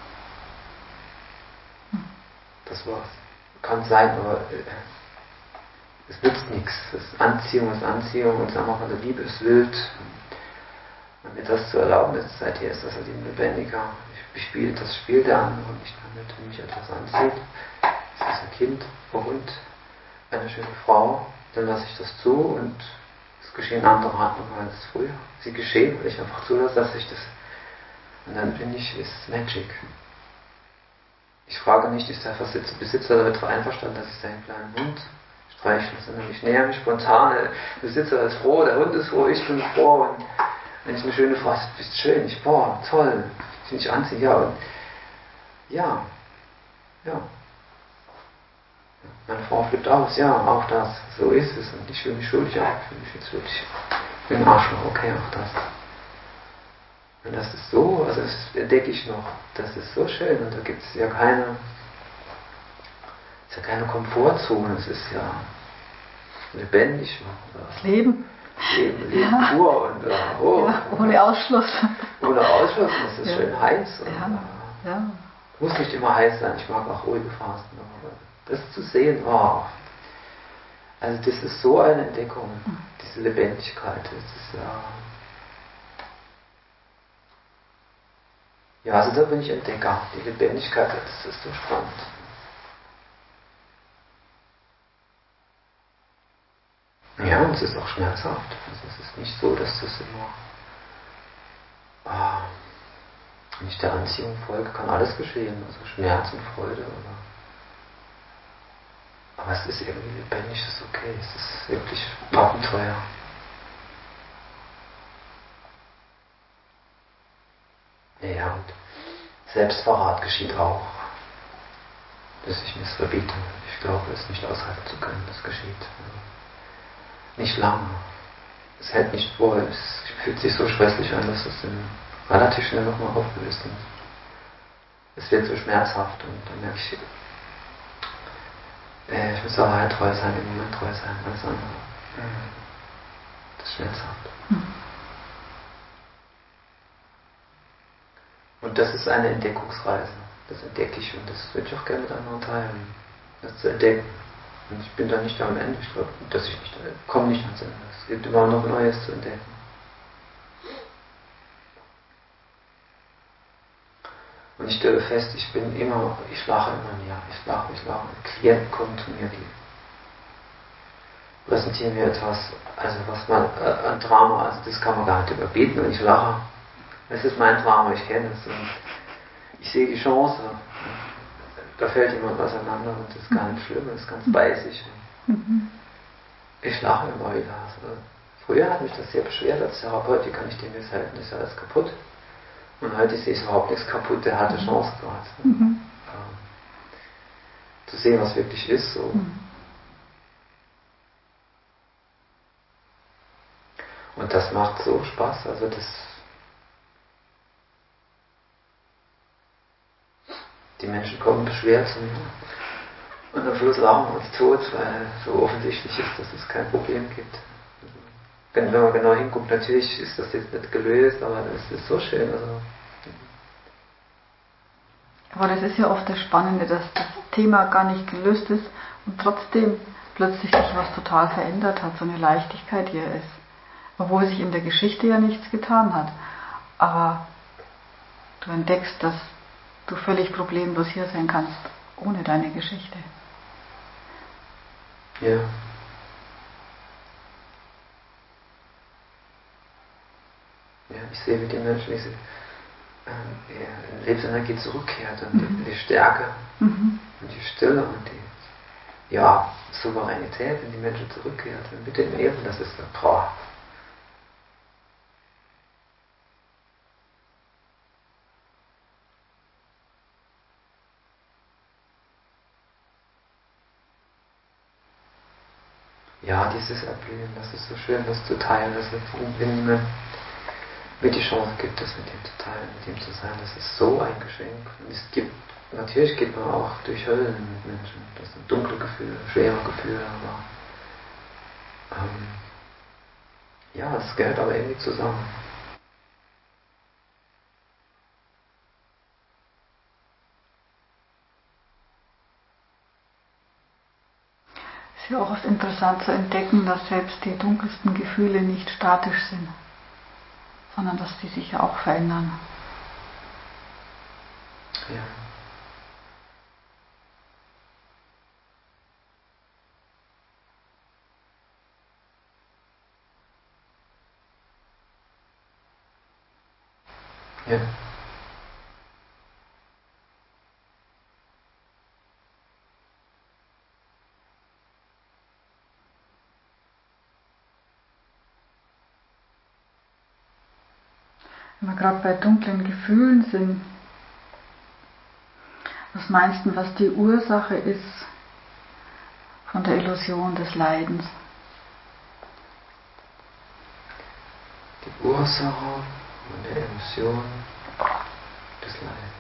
Das war's. Kann sein, aber es nützt nichts. Anziehung ist Anziehung und sagen wir mal, Liebe ist wild. Und mir das zu erlauben ist, seither ist das halt eben lebendiger. Ich spiele das Spiel der anderen nicht damit, wenn mich etwas anzieht. Es ist ein Kind, ein Hund, eine schöne Frau, dann lasse ich das zu und es geschehen andere Handlungen als früher. Sie geschehen, weil ich einfach zulasse, dass ich das. Und dann bin ich, ist Magic. Ich frage nicht, ist der Besitzer damit einverstanden, dass ich seinen kleinen Hund streichle, sondern ich näher mich spontan. Der Besitzer ist froh, der Hund ist froh, ich bin froh. Und wenn ich eine schöne Frau, du bist schön, ich, boah, toll, ich mich anziehen, ja, und ja. Meine Frau flippt aus, ja, auch das, so ist es. Und ich fühle mich schuldig, ja, ich fühle mich jetzt wirklich, ich bin ein Arschloch, okay, auch das. Und das ist so, also das entdecke ich noch, das ist so schön und da gibt es ja keine Komfortzone, es ist ja lebendig. Das Leben. Leben pur und ohne Ausschluss. Ohne Ausschluss, und es ist schön heiß. Und, muss nicht immer heiß sein, ich mag auch ruhige Phasen. Aber das zu sehen, also das ist so eine Entdeckung, diese Lebendigkeit, das ist ja, also da bin ich Entdecker. Die Lebendigkeit, das ist so spannend. Ja, und es ist auch schmerzhaft. Also es ist nicht so, dass das immer, wenn ich der Anziehung folge, kann alles geschehen. Also Schmerz und Freude. Aber es ist irgendwie lebendig, es ist okay. Es ist wirklich Abenteuer. Ja, und Selbstverrat geschieht auch. Dass ich mir es verbiete. Ich glaube, es nicht aushalten zu können. Das geschieht. Nicht lange. Es hält nicht vor. Es fühlt sich so scheußlich an, dass es dann relativ schnell nochmal aufgelöst ist. Es wird so schmerzhaft und dann merke ich, ich muss der Wahrheit treu sein, im Moment treu sein, alles andere. Das ist schmerzhaft. Und das ist eine Entdeckungsreise. Das entdecke ich und das würde ich auch gerne mit anderen teilen. Das zu entdecken. Und ich bin da nicht am Ende. Ich glaube, komme nicht ans Ende. Es gibt immer noch Neues zu entdecken. Und ich stelle fest, ich lache immer mehr. Ich lache. Klienten kommen zu mir, die präsentieren mir etwas, also was man, ein Drama, also das kann man gar nicht überbieten und ich lache. Es ist mein Drama, ich kenne es und ich sehe die Chance. Da fällt jemand auseinander und das ist gar nicht schlimm, das ist ganz beißig. Ich lache immer wieder. Also, früher hat mich das sehr beschwert als Therapeut, wie kann ich dem jetzt helfen, ist ja alles kaputt. Und heute sehe ich überhaupt nichts kaputt, der hatte Chance gerade. Zu sehen, was wirklich ist. So. Und das macht so Spaß. Also die Menschen kommen beschwert zu mir. Und am Schluss lachen wir uns tot, weil so offensichtlich ist, dass es kein Problem gibt. Wenn man genau hinguckt, natürlich ist das jetzt nicht gelöst, aber es ist so schön. Also. Aber das ist ja oft das Spannende, dass das Thema gar nicht gelöst ist und trotzdem plötzlich sich was total verändert hat, so eine Leichtigkeit hier ist. Obwohl sich in der Geschichte ja nichts getan hat. Aber du entdeckst, dass du völlig problemlos hier sein kannst, ohne deine Geschichte. Ja. Ja, ich sehe, wie die Menschen diese Lebensenergie zurückkehrt und die Stärke und die Stille und die Souveränität, wenn die Menschen zurückkehrt mit dem Leben, das ist ein Traum. Ja, dieses Erblühen, das ist so schön, das zu teilen, das wenn jemand mir die Chance gibt, das mit ihm zu teilen, mit ihm zu sein, das ist so ein Geschenk. Und natürlich geht man auch durch Höllen mit Menschen, das sind dunkle Gefühle, schwere Gefühle, aber es gehört aber irgendwie zusammen. Es ist ja auch oft interessant zu entdecken, dass selbst die dunkelsten Gefühle nicht statisch sind, sondern dass die sich ja auch verändern. Ja. Ja. Wenn wir gerade bei dunklen Gefühlen sind, was meinst du, was die Ursache ist von der Illusion des Leidens? Die Ursache von der Illusion des Leidens.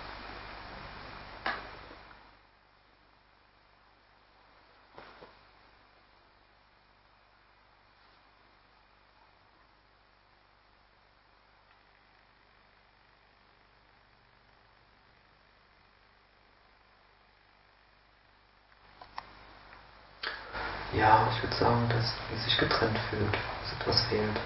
Ja, ich würde sagen, dass man sich getrennt fühlt, dass etwas fehlt.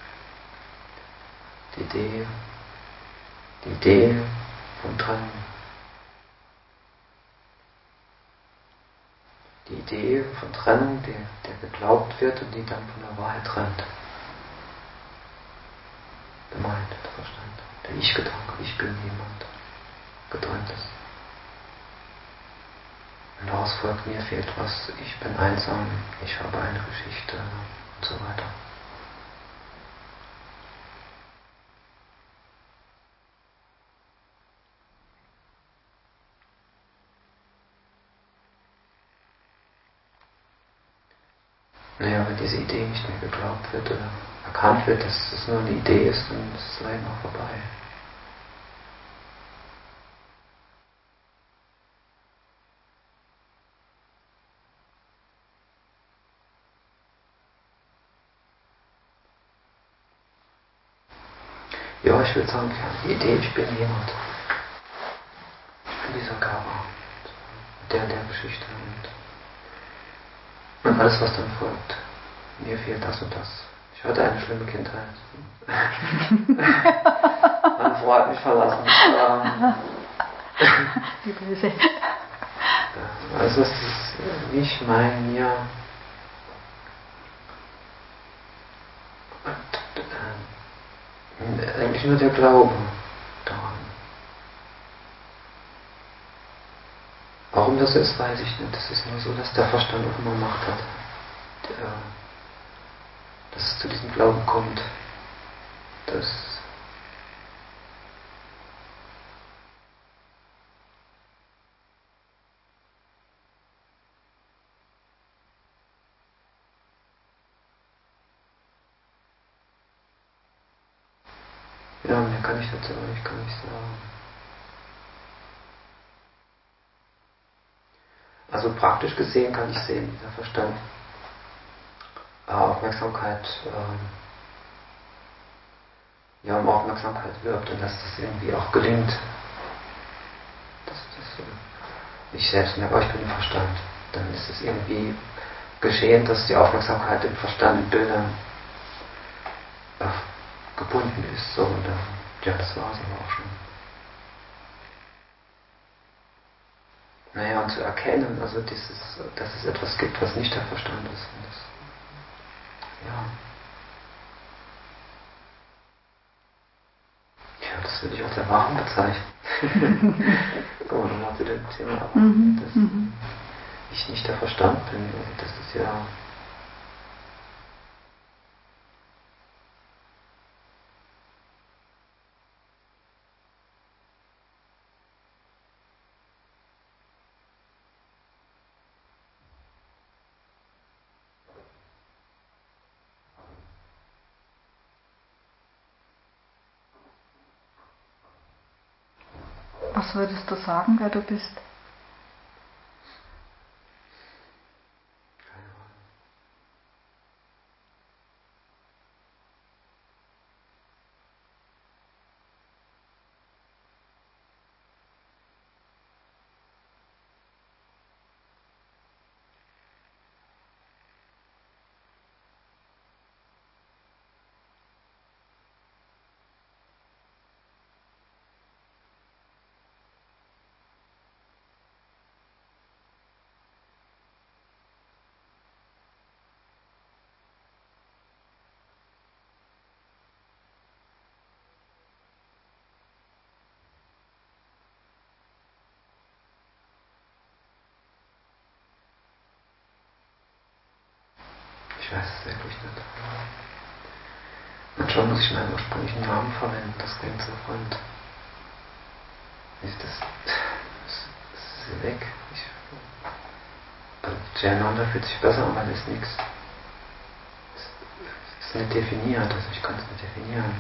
Die Idee von Trennung. Die Idee von Trennung, der geglaubt wird und die dann von der Wahrheit trennt. Der Mind, der Verstand, der Ich-Gedanke, ich bin jemand, getrennt ist. Und daraus folgt, mir fehlt was, ich bin einsam, ich habe eine Geschichte und so weiter. Naja, wenn diese Idee nicht mehr geglaubt wird oder erkannt wird, dass es nur eine Idee ist, dann ist das Leiden auch vorbei. Ja, ich würde sagen, die Idee, ich bin jemand. Ich bin dieser Körper. Der Geschichte. Und alles, was dann folgt. Mir fehlt das und das. Ich hatte eine schlimme Kindheit. Meine Frau hat mich verlassen. Die Böse. Also es ist nicht mir. Und eigentlich nur der Glaube daran. Warum das so ist, weiß ich nicht. Es ist nur so, dass der Verstand offenbar Macht hat. Dass es zu diesem Glauben kommt. Ja, mehr kann ich dazu nicht sagen. Also praktisch gesehen kann ich sehen, wie der Verstand Aufmerksamkeit, um Aufmerksamkeit wirbt und dass das irgendwie auch gelingt. Ich selbst merke, ich bin im Verstand. Dann ist es irgendwie geschehen, dass die Aufmerksamkeit im Verstand in Bildern gebunden ist. So, und ja, das war es aber auch schon. Naja, und zu erkennen, also dass es etwas gibt, was nicht der Verstand ist. Und das, das würde ich als Erwachen bezeichnen. Kommen wir nochmal zu dem Thema Erwachen, dass ich nicht der Verstand bin. Also das ist ja... Was würdest du sagen, wer du bist? Ich weiß es wirklich nicht. Manchmal muss ich meinen ursprünglichen Namen verwenden, das klingt so fremd. Das ist weg. Jayananda fühlt sich besser an, weil es nichts. Es ist nicht definiert, also ich kann es nicht definieren.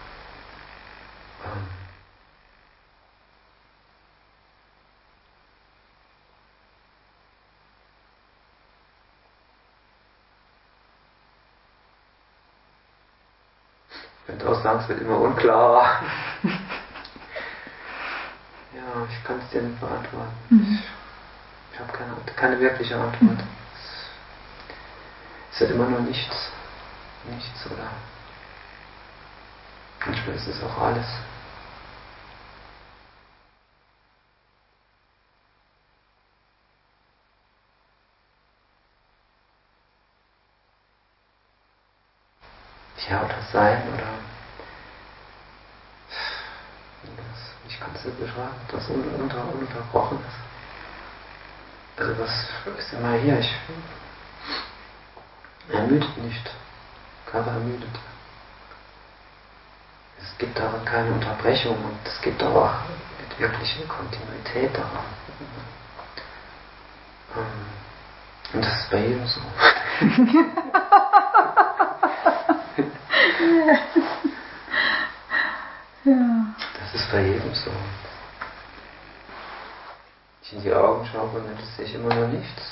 Ich könnte auch sagen, es wird immer unklarer. Ja, ich kann es dir nicht beantworten. Ich habe keine wirkliche Antwort. Es wird immer nur nichts. Nichts, oder? Manchmal ist es auch alles. ja, oder Sein, oder ich kann es nicht beschreiben, das ununterbrochen ist. Also das ist immer hier, ermüdet nicht, Körper ermüdet. Es gibt darin keine Unterbrechung und es gibt auch nicht wirklich eine Kontinuität daran. Und das ist bei jedem so. Ja. Das ist bei jedem so. Wenn ich in die Augen schaue, dann sehe ich immer noch nichts.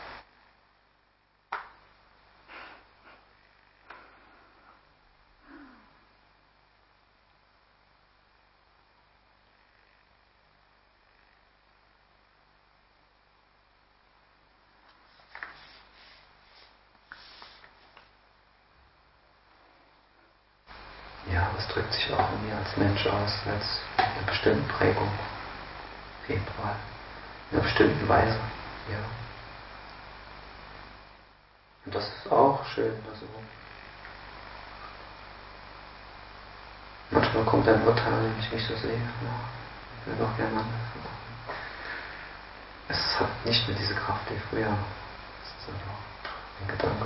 Ja, aber es drückt sich auch in mir als Mensch aus, als eine bestimmte Prägung. Auf jeden Fall. In einer bestimmten Weise. Ja. Und das ist auch schön. Also manchmal kommt ein Urteil, wenn ich mich so sehe. Ja, ich will doch gerne anders. Es hat nicht mehr diese Kraft wie früher. Es ist einfach ein Gedanke.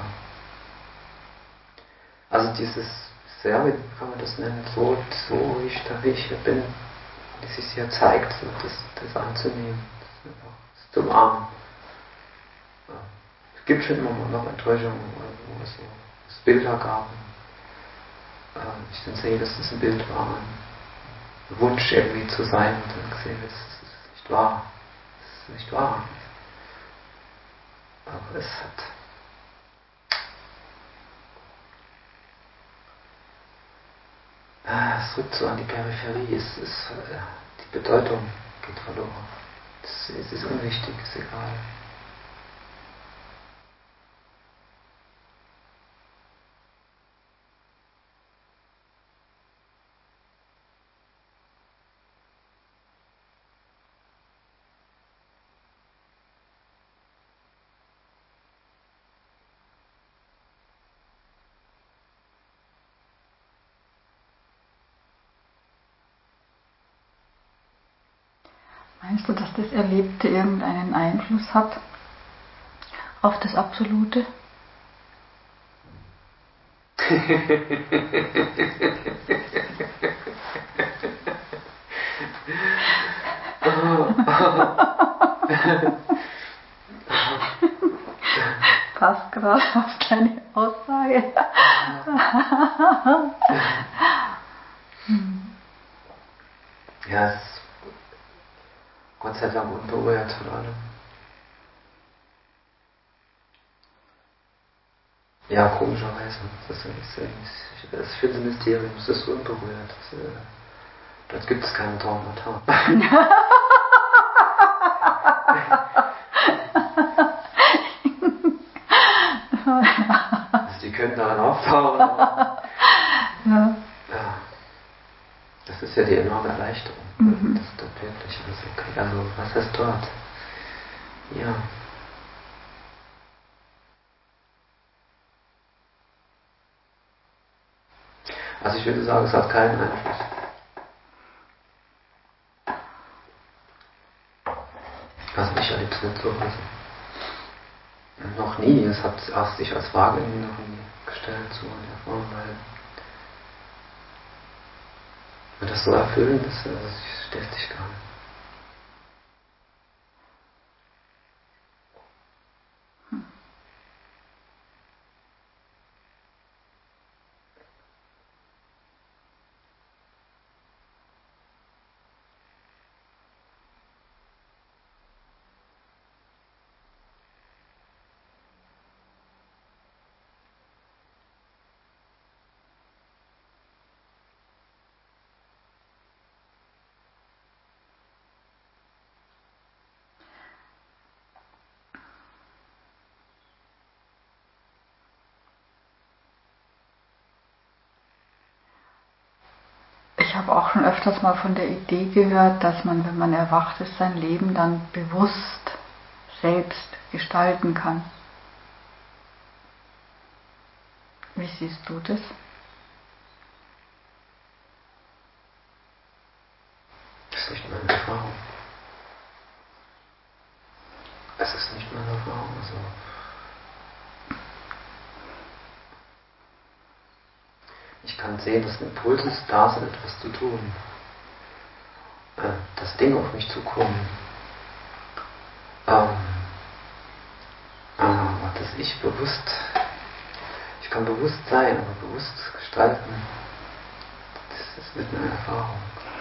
Also dieses, ja, wie kann man das nennen, so wie ich hier bin, wie es sich hier zeigt, so das anzunehmen, das zu umarmen. Ja. Es gibt schon immer noch Enttäuschungen, wo es so Bilder gab. Ich dann sehe, dass das ein Bild war, ein Wunsch irgendwie zu sein und dann gesehen, das ist nicht wahr. Das ist nicht wahr. Aber es hat es rückt so an die Peripherie, die Bedeutung geht verloren. Es ist unwichtig, ist egal. Meinst du, dass das Erlebte irgendeinen Einfluss hat auf das Absolute? Passt gerade auf deine Aussage. Ja, es ist Gott sei Dank unberührt von allem. Ja, komischerweise. Das ist für ein Mysterium, es ist unberührt. Dort gibt es keine Traumata. Also die können darin auftauchen. Ja. Das ist ja die enorme Erleichterung. Das ist dort wirklich alles okay. Also, was heißt dort? Ja. Also ich würde sagen, es hat keinen Einfluss. Also ich erlebe es nicht so. Also noch nie. Es hat sich als Frage noch nie gestellt, so in der Form, weil das so erfüllend ist, also es stellt sich gar nicht. Ich habe auch schon öfters mal von der Idee gehört, dass man, wenn man erwacht ist, sein Leben dann bewusst selbst gestalten kann. Wie siehst du das? Also ich kann sehen, dass ein Impuls ist, da ist, etwas zu tun. Dass Dinge auf mich zukommen. Dass ich kann bewusst sein, aber bewusst gestalten, das wird eine Erfahrung.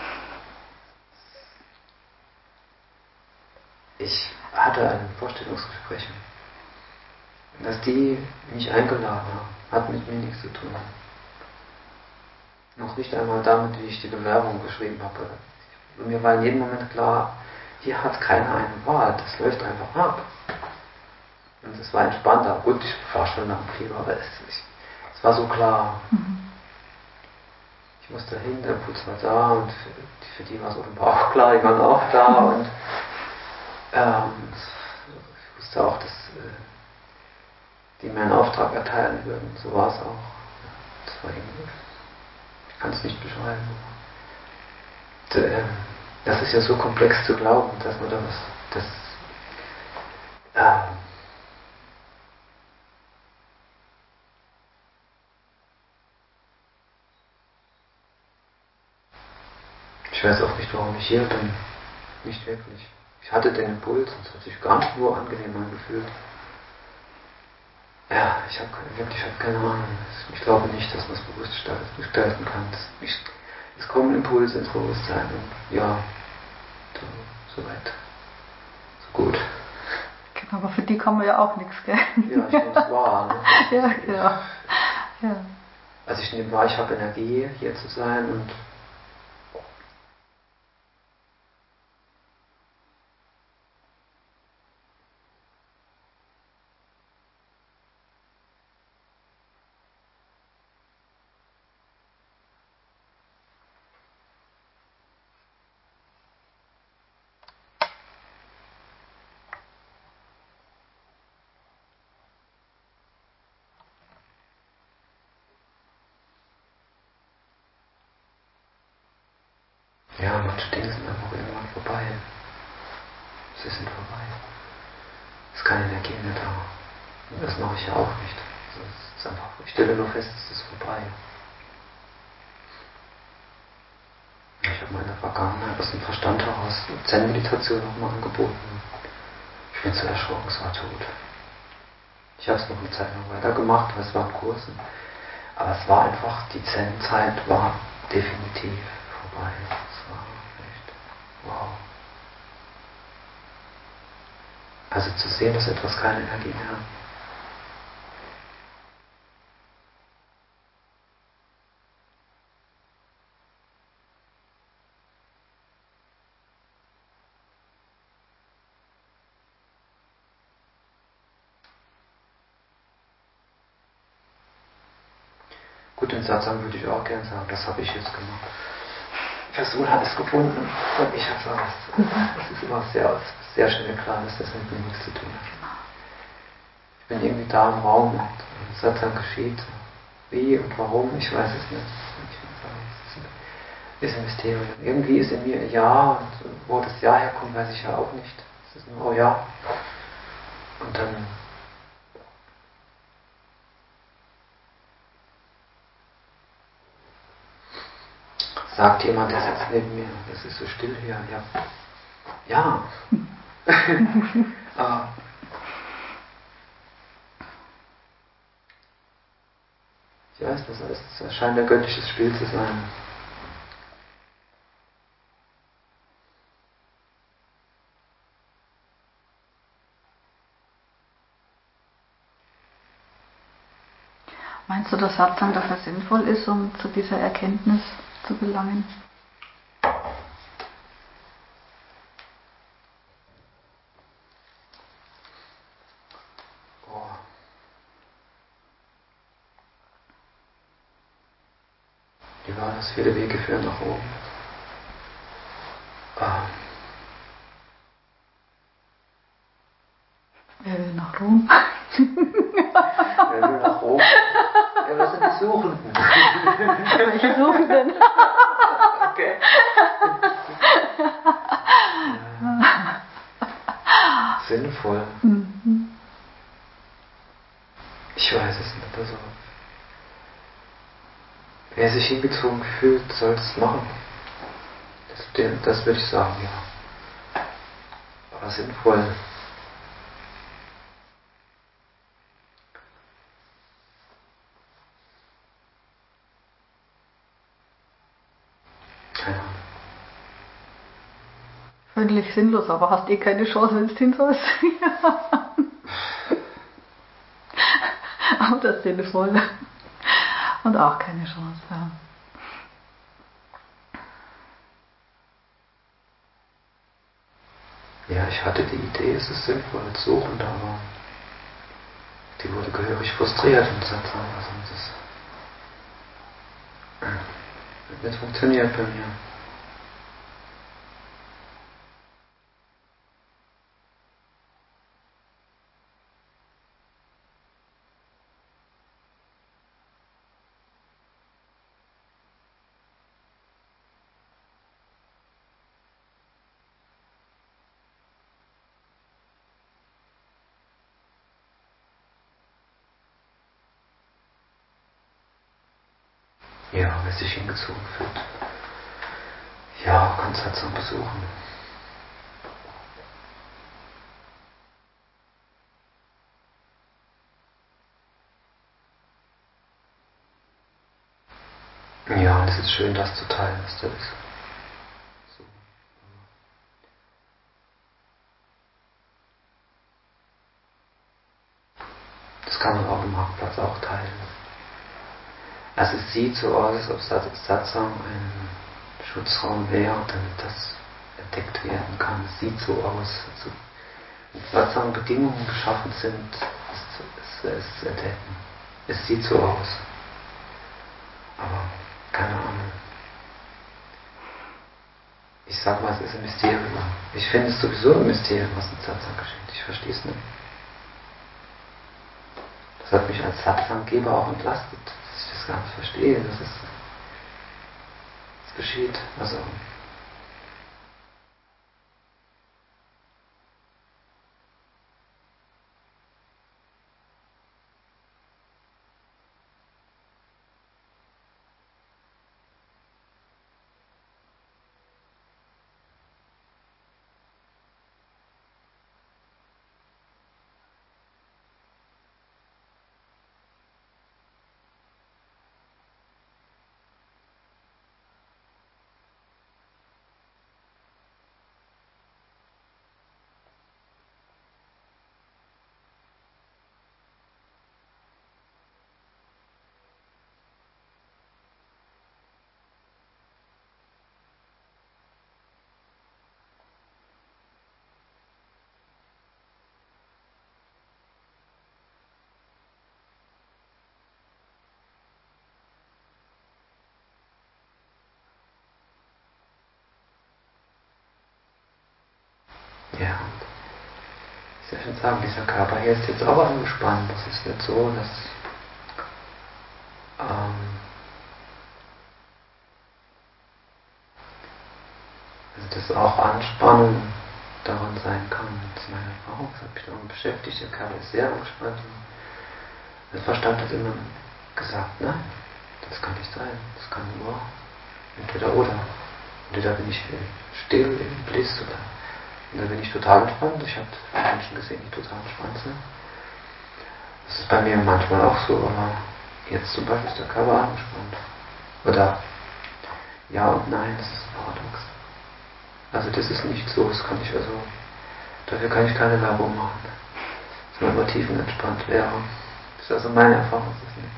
Ich hatte ein Vorstellungsgespräch, dass die mich eingeladen haben, hat mit mir nichts zu tun. Noch nicht einmal damit, wie ich die Bewerbung geschrieben habe. Mir war in jedem Moment klar, hier hat keiner eine Wahl, das läuft einfach ab. Und es war entspannter. Gut, ich war schon nach dem Fieber, aber es war so klar. Ich musste hin, der Impuls war da und für die war es offenbar auch klar, die waren auch da und ich wusste auch, dass die mir einen Auftrag erteilen würden. So war es auch. Das war irgendwie, ich kann es nicht beschreiben. Das ist ja so komplex zu glauben, dass man ich weiß auch nicht, warum ich hier bin. Nicht wirklich. Ich hatte den Impuls und es hat sich gar nicht nur angenehm angefühlt. Ja, ich habe keine Ahnung. Ich glaube nicht, dass man es bewusst gestalten kann. Es kommen Impulse ins Bewusstsein und ja, so weit, so gut. Genau, aber für die kann man ja auch nichts, gell? Ja, ich nehme es wahr. Ne? Ja, genau. Ja. Also ich nehme wahr, ich habe Energie, hier zu sein und ja, manche Dinge sind einfach irgendwann vorbei. Sie sind vorbei. Es ist keine Energie mehr da. Und das mache ich ja auch nicht. Es ist einfach, ich stelle nur fest, es ist vorbei. Ich habe mal in der Vergangenheit aus dem Verstand heraus Zen-Meditation nochmal angeboten. Ich bin so erschrocken, es war tot. Ich habe es noch eine Zeit lang weitergemacht, weil es waren Kurse. Aber es war einfach, die Zen-Zeit war definitiv vorbei. Es war echt, wow. Also zu sehen, dass etwas keine Energie mehr hat. Gut, den Satsang würde ich auch gerne sagen, das habe ich jetzt gemacht. Die Person hat es gefunden und ich habe es alles. Es ist immer sehr schnell klar, dass das mit mir nichts zu tun hat. Ich bin irgendwie da im Raum und der Satsang geschieht. Wie und warum, ich weiß es nicht. Es ist ein Mysterium. Irgendwie ist in mir Ja und wo das Ja herkommt, weiß ich ja auch nicht. Es ist nur, oh ja. Und dann sagt jemand, der sitzt neben mir, das ist so still hier, ja. Ja. Aber ich weiß, das scheint ein göttliches Spiel zu sein. Meinst du, dass Satsang dafür sinnvoll ist, um zu dieser Erkenntnis zu gelangen? Oh. Wie war das? Viele Wege führen nach oben. Wer will nach Rom? Wer will nach Rom? Ja, was sind die Suchenden? Welche Suchenden? Okay. Sinnvoll. Ich weiß es nicht. Also, wer sich hingezogen fühlt, soll es machen. Das würde ich sagen, ja. Aber sinnvoll. Keine Ahnung. Völlig sinnlos, aber hast eh keine Chance, wenn es hin sollst. Oder sinnvoll. Und auch keine Chance. Ja. Ja, ich hatte die Idee, es ist sinnvoll zu suchen, aber die wurde gehörig frustriert und sagt, also das hat nicht funktioniert bei mir. Ja, wer sich hingezogen fühlt. Ja, kann Satsang besuchen. Ja, und es ist schön, das zu teilen, was da ist. So. Das kann man auch im Marktplatz auch teilen. Also es sieht so aus, als ob Satsang ein Schutzraum wäre, damit das entdeckt werden kann. Es sieht so aus. Also, wenn Satsang Bedingungen geschaffen sind, es zu entdecken. Es sieht so aus. Aber keine Ahnung. Ich sag mal, es ist ein Mysterium. Ich finde es sowieso ein Mysterium, was ein Satsang geschieht. Ich verstehe es nicht. Das hat mich als Satsanggeber auch entlastet, dass ich das gar nicht verstehe, dass es geschieht. Also ja, ich soll schon sagen, dieser Körper hier ist jetzt auch angespannt. Das ist nicht so, dass also das auch Anspannung daran sein kann. Das ist meine Erfahrung, das hat mich darum beschäftigt. Der Körper ist sehr angespannt. Der Verstand hat immer gesagt, nein, das kann nicht sein. Das kann nur entweder oder. Entweder bin ich still im Bliss und dann bin ich total entspannt. Ich habe Menschen gesehen, die total entspannt sind. Das ist bei mir manchmal auch so, aber jetzt zum Beispiel ist der Körper angespannt. Oder ja und nein, das ist ein Paradox. Also das ist nicht so, dafür kann ich keine Werbung machen. Dass man immer tiefenentspannt wäre. Das ist also meine Erfahrung.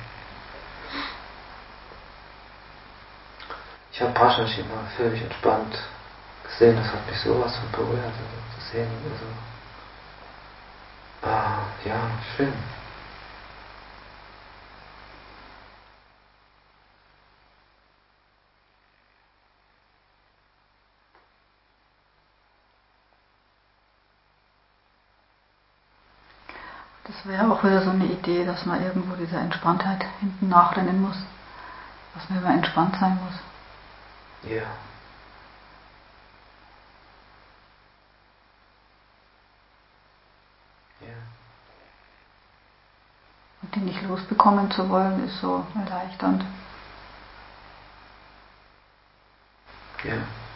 Ich habe Prajnash immer völlig entspannt gesehen, das hat mich sowas von berührt, also zu sehen, ja, schön. Das wäre auch wieder so eine Idee, dass man irgendwo dieser Entspanntheit hinten nachrennen muss. Dass man immer entspannt sein muss. Ja. Ja. die nicht losbekommen zu wollen, ist so erleichternd. Ja.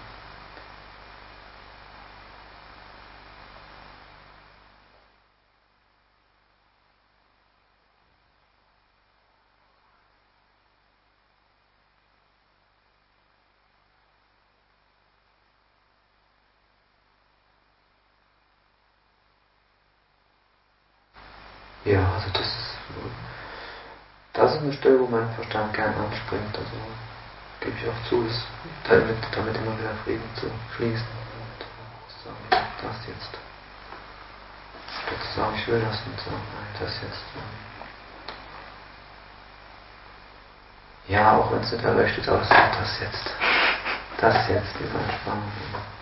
Ja, also das ist eine Stelle, wo mein Verstand gern anspringt. Also gebe ich auch zu, ist damit immer wieder Frieden zu schließen und zu sagen, das jetzt. Statt zu sagen, ich will das und sagen, nein, das jetzt. Ja, auch wenn es nicht erleuchtet aussieht, das jetzt. Das jetzt, diese Entspannung.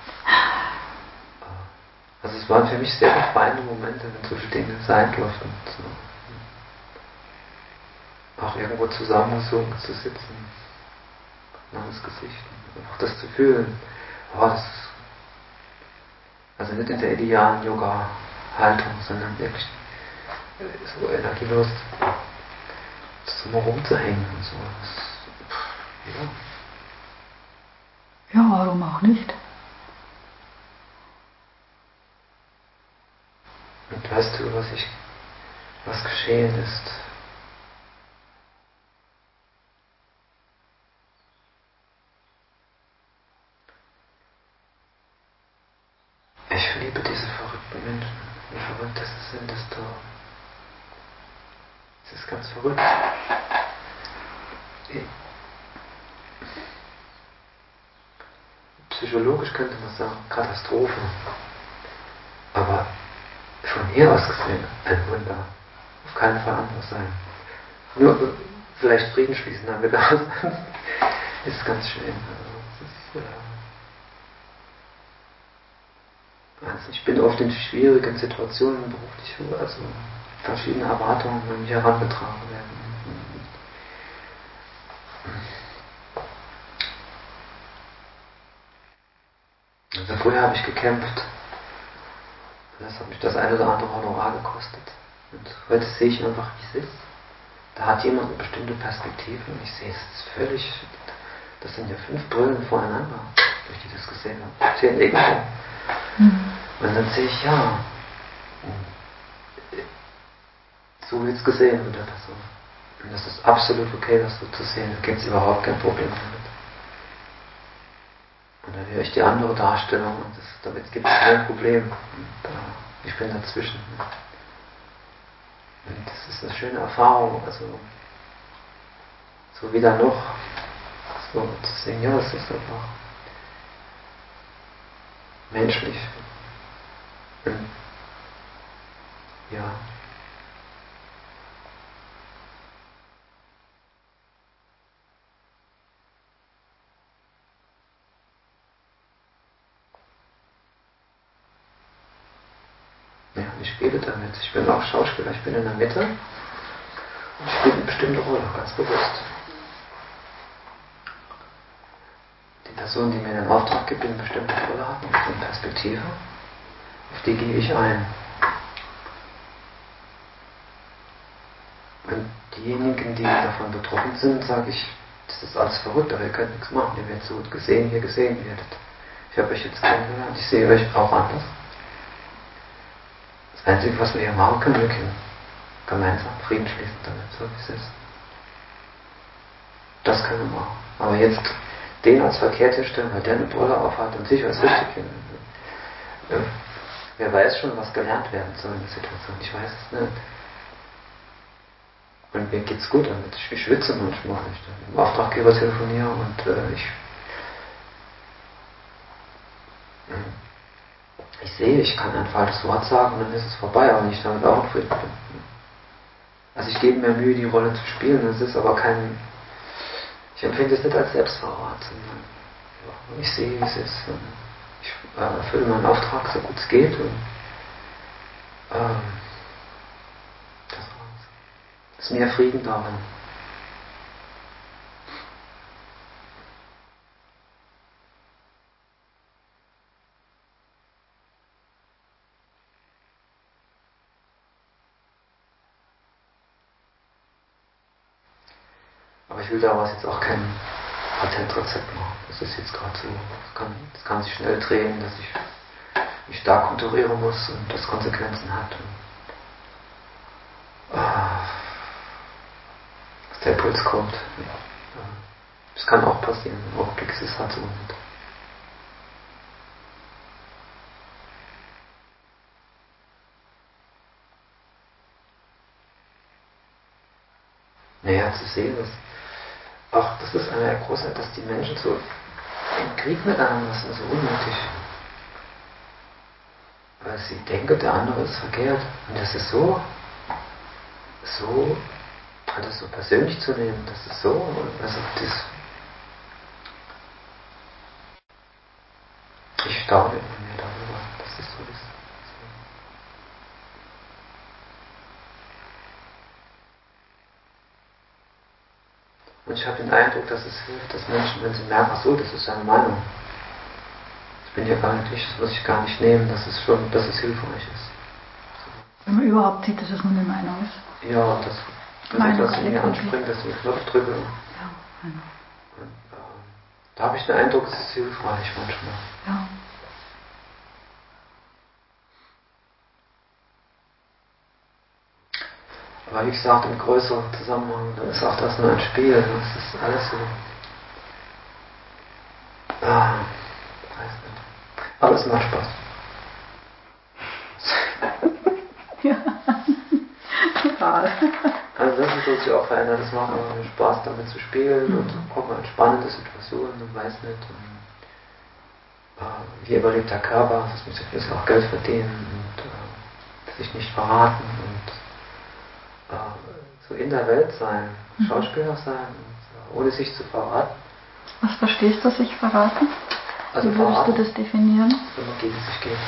Also es waren für mich sehr befreiende Momente, wenn solche Dinge sein durften. So. Auch irgendwo zusammengesunken zu sitzen, langes Gesicht, einfach das zu fühlen. Oh, das ist also nicht in der idealen Yoga-Haltung, sondern wirklich so energielos so rumzuhängen und so. Ja, warum auch nicht? Und weißt du, was geschehen ist? Ich liebe diese verrückten Menschen. Wie verrückt das sind, das da. Es ist ganz verrückt. Psychologisch könnte man sagen, Katastrophe. Aber von hier aus gesehen ein Wunder. Auf keinen Fall anders sein. Nur vielleicht Frieden schließen damit aus. Ist ganz schön. Also ich bin oft in schwierigen Situationen beruflich, wo also verschiedene Erwartungen an mich herangetragen werden. Also früher habe ich gekämpft. Das hat mich das eine oder andere Honorar gekostet. Und heute sehe ich einfach, wie es ist. Da hat jemand eine bestimmte Perspektive und ich sehe es völlig. Das sind ja 5 Brillen voreinander, durch die das gesehen habe. Ich sehe ein Ego. Und dann sehe ich, ja, so wird es gesehen mit der Person. Und das ist absolut okay, das so zu sehen. Da gibt es überhaupt kein Problem damit. Und dann höre ich die andere Darstellung und damit gibt es kein Problem. Und ich bin dazwischen. Und das ist eine schöne Erfahrung, also so wieder noch so zu sehen, ja, es ist einfach menschlich. Und ja. Ja, ich spiele damit. Ich bin auch Schauspieler, ich bin in der Mitte und ich spiele eine bestimmte Rolle, ganz bewusst. Die Person, die mir den Auftrag gibt, eine bestimmte Rolle hat, eine bestimmte Perspektive, auf die gehe ich ein. Und diejenigen, die davon betroffen sind, sage ich, das ist alles verrückt, aber ihr könnt nichts machen, ihr werdet so gesehen, wie ihr gesehen werdet. Ich habe euch jetzt kennengelernt, ich sehe euch auch anders. Das Einzige, was wir hier machen können, wir können gemeinsam Frieden schließen damit, so wie es ist. Das können wir machen. Aber jetzt den als verkehrt hinstellen, weil der eine Brille aufhat und sich als richtig findet. Wer weiß schon, was gelernt werden soll in der Situation. Ich weiß es nicht. Und mir geht's gut damit. Ich schwitze manchmal, wenn ich dann mit dem Auftraggeber telefoniere und ich sehe, ich kann ein falsches Wort sagen und dann ist es vorbei, aber nicht damit auch in Frieden bin. Also ich gebe mir Mühe, die Rolle zu spielen. Es ist aber kein... Ich empfinde es nicht als Selbstverrat, sondern ja, ich sehe, wie es ist. Ich erfülle meinen Auftrag so gut es geht und das war's. Es ist mehr Frieden darin. will daraus jetzt auch kein Patentrezept machen. Das ist jetzt gerade so. Das kann sich schnell drehen, dass ich mich stark konturieren muss und das Konsequenzen hat. Und, dass der Impuls kommt. Das kann auch passieren. Im Augenblick ist es halt so nicht. Naja, zu sehen, dass auch das ist eine Großheit, dass die Menschen so im Krieg miteinander sind, so unnötig. Weil sie denken, der andere ist verkehrt. Und das ist so das so persönlich zu nehmen, das ist so, also ich staune immer mehr darüber, dass es so ist. Und ich habe den Eindruck, dass es hilft, dass Menschen, wenn sie merken, ach so, das ist seine Meinung. Ich bin ja gar nicht ich, das muss ich gar nicht nehmen, dass es hilfreich ist. Wenn man überhaupt sieht, dass es nur eine Meinung ist. Ja, und dass etwas in mir anspringt, dass ich den Knopf drücke. Ja, genau. Und, da habe ich den Eindruck, es ist hilfreich manchmal. Ja. Aber wie gesagt, im größeren Zusammenhang, dann ist auch das nur ein Spiel. Das ist alles so. Weiß nicht. Aber es macht Spaß. Ja, total. Also das ist, was sich auch verändert. Es macht einfach Spaß, damit zu spielen und dann kommt man in spannende Situationen und weiß nicht. Und, wie überlebt der Körper, das muss ich auch Geld verdienen und sich nicht verraten und so in der Welt sein, Schauspieler sein, und, ohne sich zu verraten. Was verstehst du, sich verraten? Also wie würdest du das definieren? Wenn man gegen sich geht.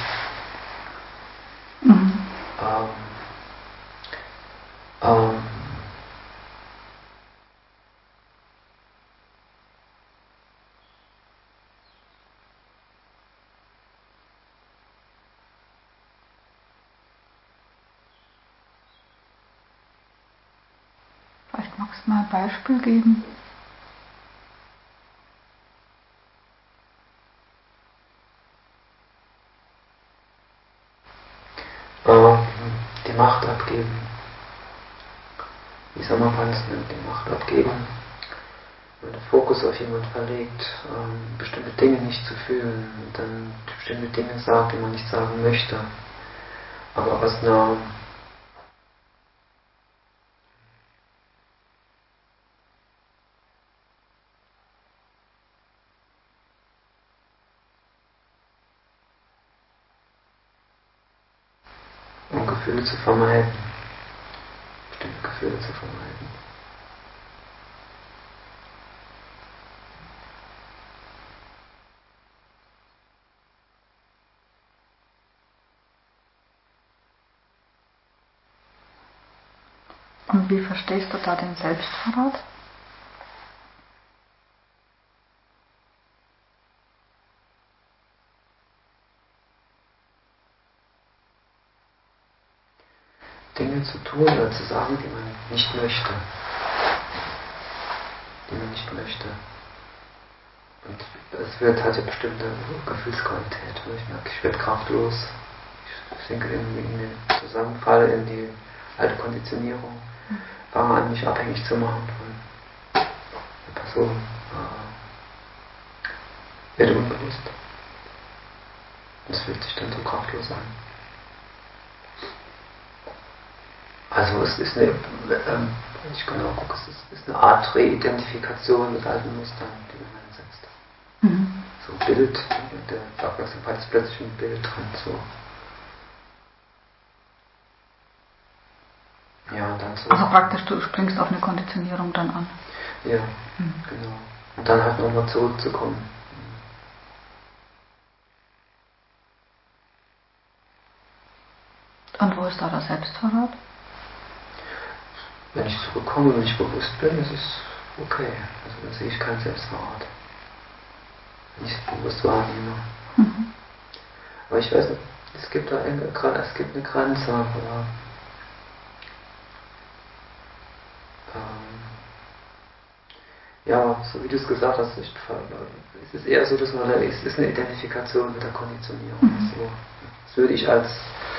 Vielleicht magst du mal ein Beispiel geben. Die Macht abgeben. Wie Sommerpans nennt, die Macht abgeben. Wenn der Fokus auf jemanden verlegt, bestimmte Dinge nicht zu fühlen, dann bestimmte Dinge sagt, die man nicht sagen möchte. Aber aus einer um Gefühle zu vermeiden. Bestimmte Gefühle zu vermeiden. Und wie verstehst du da den Selbstverrat? Dinge zu tun oder zu sagen, die man nicht möchte. Die man nicht möchte. Und es wird halt eine bestimmte Gefühlsqualität. Ich merke, ich werde kraftlos. Ich sinke irgendwie in den Zusammenfall, in die alte Konditionierung. Fange an, mich abhängig zu machen von der Person. Werde unbewusst. Und es fühlt sich dann so kraftlos an. Also es ist eine, wenn ich genau gucke, es ist eine Art Reidentifikation mit alten Mustern, die man einsetzt. So ein Bild, der Aufmerksamkeit ist plötzlich ein Bild drin. So. Ja, und dann so. Also praktisch, du springst auf eine Konditionierung dann an. Ja, genau. Und dann halt nochmal zurückzukommen. Und wo ist da der Selbstverrat? Wenn ich zurückkomme, wenn ich bewusst bin, ist es okay. Also dann sehe ich keinen Selbstverrat. Wenn ich es bewusst wahrnehme. Aber ich weiß nicht, es gibt eine Grenze, aber ja, so wie du es gesagt hast, es ist eher so, dass es ist eine Identifikation mit der Konditionierung. So, das würde ich als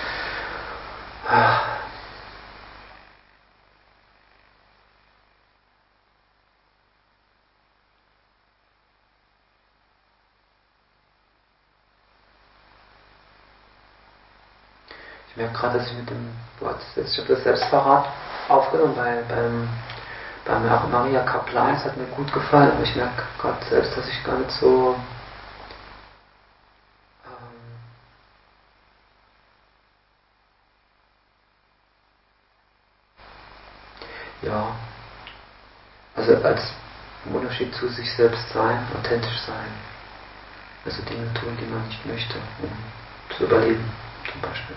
ich merke gerade, dass ich mit dem Wort, ich habe das Selbstverrat aufgenommen bei Maria Kaplan, es hat mir gut gefallen, aber ich merke gerade selbst, dass ich gar nicht so ja, also als Unterschied zu sich selbst sein, authentisch sein, also Dinge tun, die man nicht möchte, um zu überleben, zum Beispiel.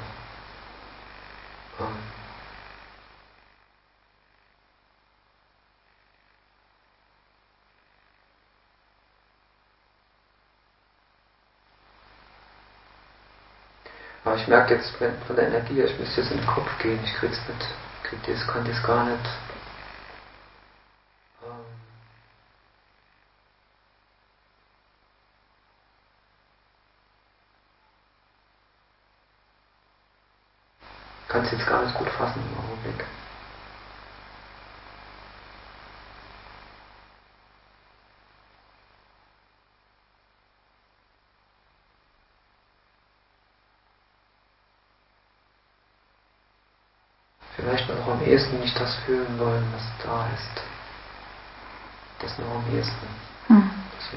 Aber ich merke jetzt von der Energie, ich müsste jetzt in den Kopf gehen, ich krieg's nicht, kann das gar nicht. Kann es jetzt gar nicht gut fassen im Augenblick. Vielleicht noch am ehesten nicht das fühlen wollen, was da ist. Das noch am ehesten. So.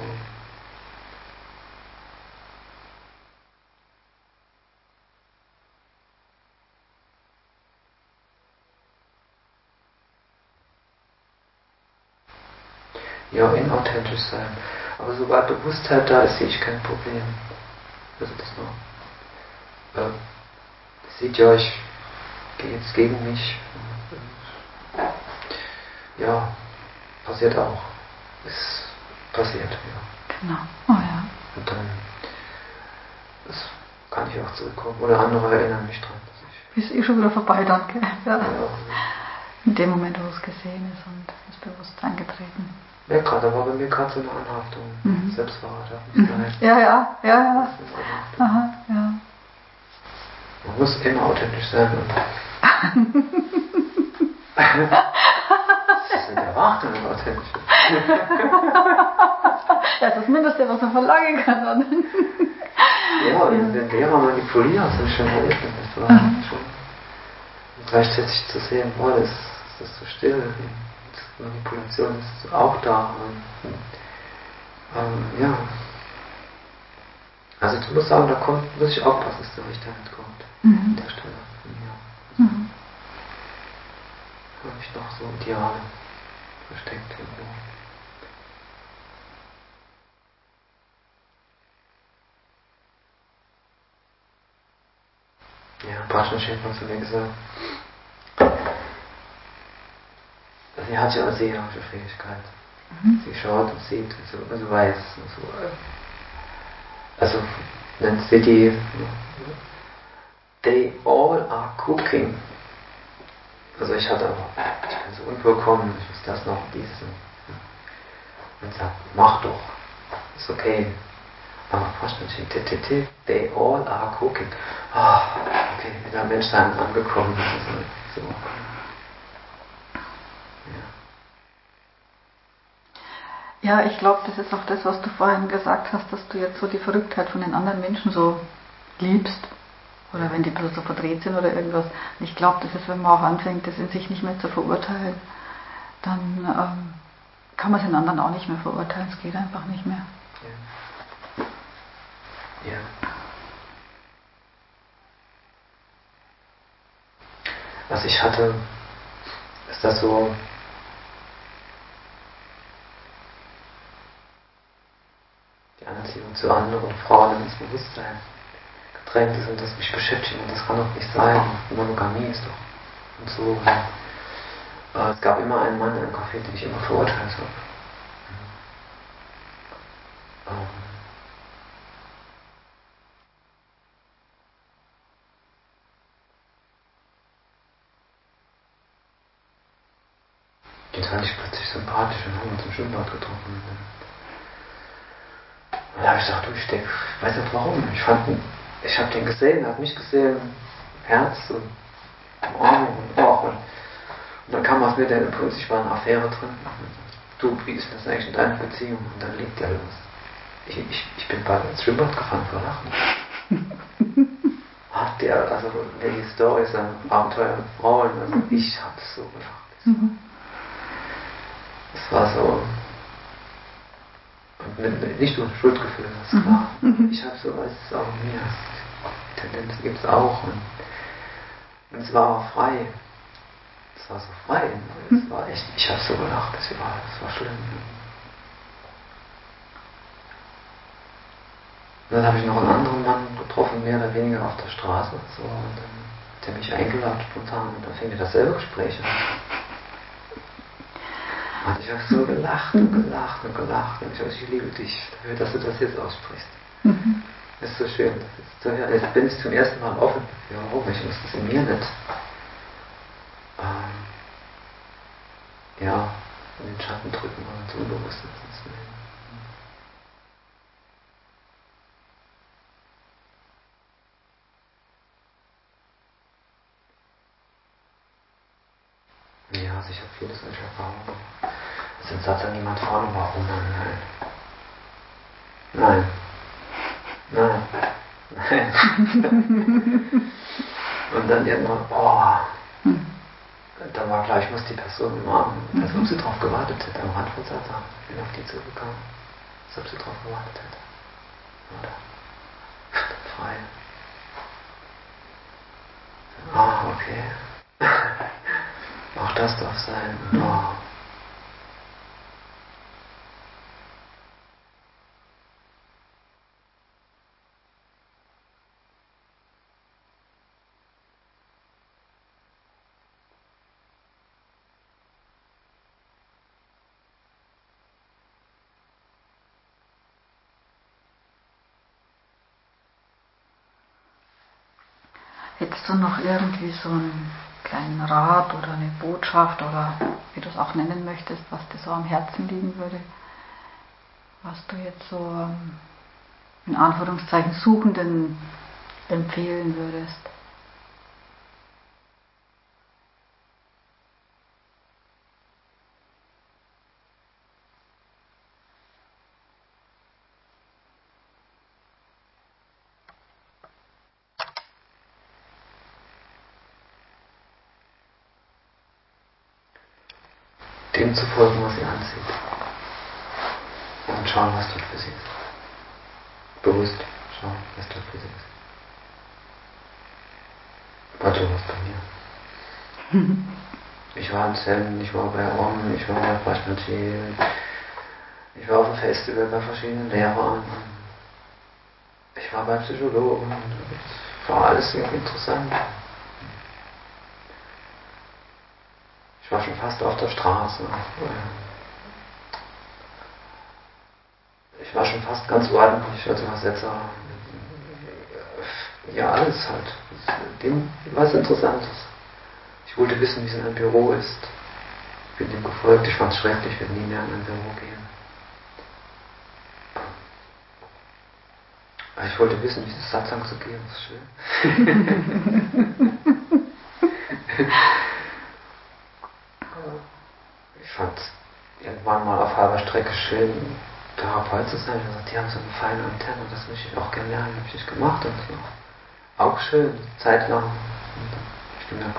Ja, inauthentisch sein. Aber sobald Bewusstheit da ist, sehe ich kein Problem. Also das noch. Sieht ja, ich gehe jetzt gegen mich. Ja, passiert auch. Es passiert, ja. Genau. Oh ja. Und dann kann ich auch zurückkommen. Oder andere erinnern mich dran. Ist eh schon wieder vorbei, danke. Ja. Ja. In dem Moment, wo es gesehen ist und ins Bewusstsein getreten. Ja, gerade, da war bei mir gerade so eine Anhaftung. Selbstverrat, Ja. Aha, ja. Man muss immer authentisch sein. Das sind Erwartungen authentisch. Ja, das Mindeste, was man verlangen kann. Dann. Ja, den Lehrer manipulieren, das ist schon erlebt. Das war schon gleichzeitig zu sehen, boah, das ist so still. Die Manipulation ist auch da. Ja. Also ich muss sagen, muss ich aufpassen, dass der Richter nicht kommt. An der Stelle. Ja. Habe ich noch so Ideale versteckt irgendwo. Ja, Partnerschaft hat zu mir gesagt, sie hat ja eine seherische Fähigkeit. Sie schaut und sieht und so weiß. Und so. Also nennt sie die They all are cooking. Also ich bin so unvollkommen, ich muss das noch, dieses. Und sagt, mach doch, ist okay. Aber fast nicht, they all are cooking. Okay, wieder Menschsein angekommen. So. Ja, ich glaube, das ist auch das, was du vorhin gesagt hast, dass du jetzt so die Verrücktheit von den anderen Menschen so liebst. Oder wenn die so verdreht sind oder irgendwas. Und ich glaube, das ist, wenn man auch anfängt, das in sich nicht mehr zu verurteilen, dann kann man es in anderen auch nicht mehr verurteilen. Es geht einfach nicht mehr. Ja. Was ich hatte, ist das so, die Anziehung zu anderen Frauen ins Bewusstsein gedrängt ist und das mich beschäftigt und das kann doch nicht sein. Monogamie ist doch und so. Es gab immer einen Mann im Café, den ich immer verurteilt habe. Den fand ich plötzlich sympathisch und haben uns im Schwimmbad getroffen. Und da habe ich gedacht, ich weiß nicht warum. Ich habe den gesehen, er hat mich gesehen, Herz und Arm und Ohr. Und dann kam aus mir der Impuls, ich war in einer Affäre drin. Du, wie ist das eigentlich in deiner Beziehung? Und dann legt er los. Ich bin bald ins Schwimmbad gefahren vor Lachen. Hat der, also die Story ist ein Abenteuer mit Frauen, also ich habe so gelacht. Es war so, und nicht nur ein Schuldgefühl, das ist klar. Ich habe so, es ist auch in mir, Tendenzen gibt es auch. Und es war auch frei. Es war so frei. Es war echt, ich habe so gelacht, das war schlimm. Und dann habe ich noch einen anderen Mann getroffen, mehr oder weniger auf der Straße. So, und dann hat er mich eingeladen spontan und dann fing wir dasselbe Gespräch an. Und ich habe so gelacht und gelacht und gelacht. Und ich liebe dich dafür, dass du das jetzt aussprichst. Das ist so schön. Jetzt bin ich zum ersten Mal offen dafür. Warum? Ich muss das in mir nicht in den Schatten drücken oder ins Unbewusste. Ja, also ich habe viele solche Erfahrungen. Also im Satz an jemand vorne war, oh nein. Und dann irgendwann, dann war klar, ich muss die Person umarmen, als ob sie drauf gewartet hätte, am Rand von Satan. Ich bin auf die zugekommen, als ob sie drauf gewartet hätte. Oder? Frei. Okay. Auch das darf sein. Hättest du noch irgendwie so einen kleinen Rat oder eine Botschaft oder wie du es auch nennen möchtest, was dir so am Herzen liegen würde, was du jetzt so in Anführungszeichen Suchenden empfehlen würdest? Dem zu folgen, was sie anzieht. Und schauen, was dort für sie ist. Bewusst schauen, was dort für sie ist. War sowas bei mir. Ich war in Zen, ich war bei Om, ich war bei Prajnatil, ich war auf dem Festival bei verschiedenen Lehrern. Ich war bei Psychologen. Es war alles irgendwie interessant. Ich war schon fast auf der Straße. Ich war schon fast ganz ordentlich als Übersetzer. Ja, alles halt. Dem was Interessantes. Ich wollte wissen, wie es in einem Büro ist. Ich bin dem gefolgt. Ich fand es schrecklich, ich werde nie mehr in ein Büro gehen. Aber ich wollte wissen, wie es ist, Satsang zu geben. Das ist schön. Ich fand irgendwann mal auf halber Strecke schön, Therapeut zu sein. Ich dachte, die haben so eine feine Antenne, das möchte ich auch gerne lernen. Das habe ich gemacht und das war auch schön, zeitlang. Und ich gemerkt,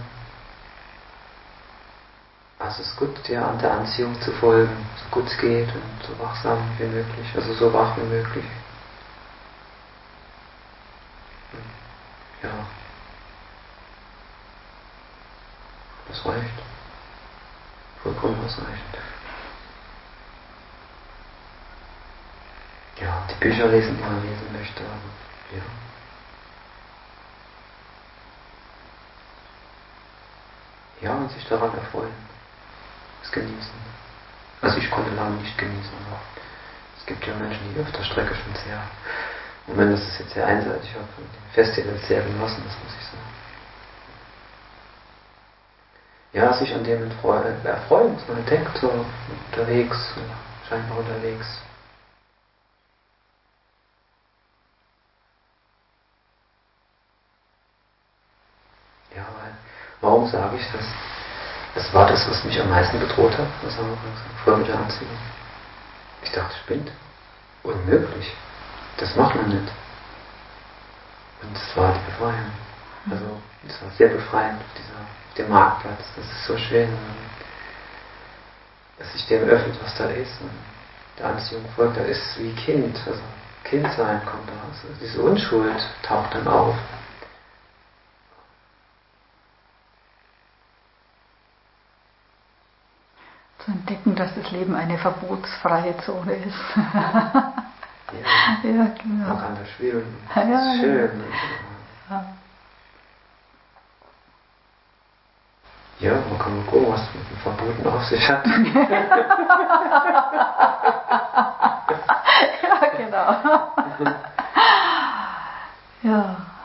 also es ist gut, der Anziehung zu folgen, so gut es geht und so wachsam wie möglich, also so wach wie möglich. Ja. Das reicht. Vollkommen ausreichend. Ja, die Bücher lesen, die man lesen möchte. Ja. Ja, und sich daran erfreuen. Es genießen. Also ich konnte lange nicht genießen, aber es gibt ja Menschen, die auf der Strecke schon sehr, und wenn das ist jetzt sehr einseitig, habe ich den Festival sehr genossen, das muss ich sagen. ja, sich an dem erfreuen, dass man entdeckt, so unterwegs, scheinbar unterwegs. Ja, warum sage ich das? Das war das, was mich am meisten bedroht hat, was haben wir gesagt, vor mit der Anziehung. Ich dachte, spinnt. Unmöglich. Das macht man nicht. Und das war die Befreiung. Also, es war sehr befreiend auf dem Marktplatz. Das ist so schön, dass sich dem öffnet, was da ist. Und der Anziehung folgt, da ist wie Kind. Also, Kindsein kommt raus. Also diese Unschuld taucht dann auf. Zu entdecken, dass das Leben eine verbotsfreie Zone ist. Ja, ja, genau. Man kann da schwimmen. Ja, Das ist schön. Ja. Ja, man kann mal gucken, was mit dem Verboten auf sich hat. ja, genau. ja.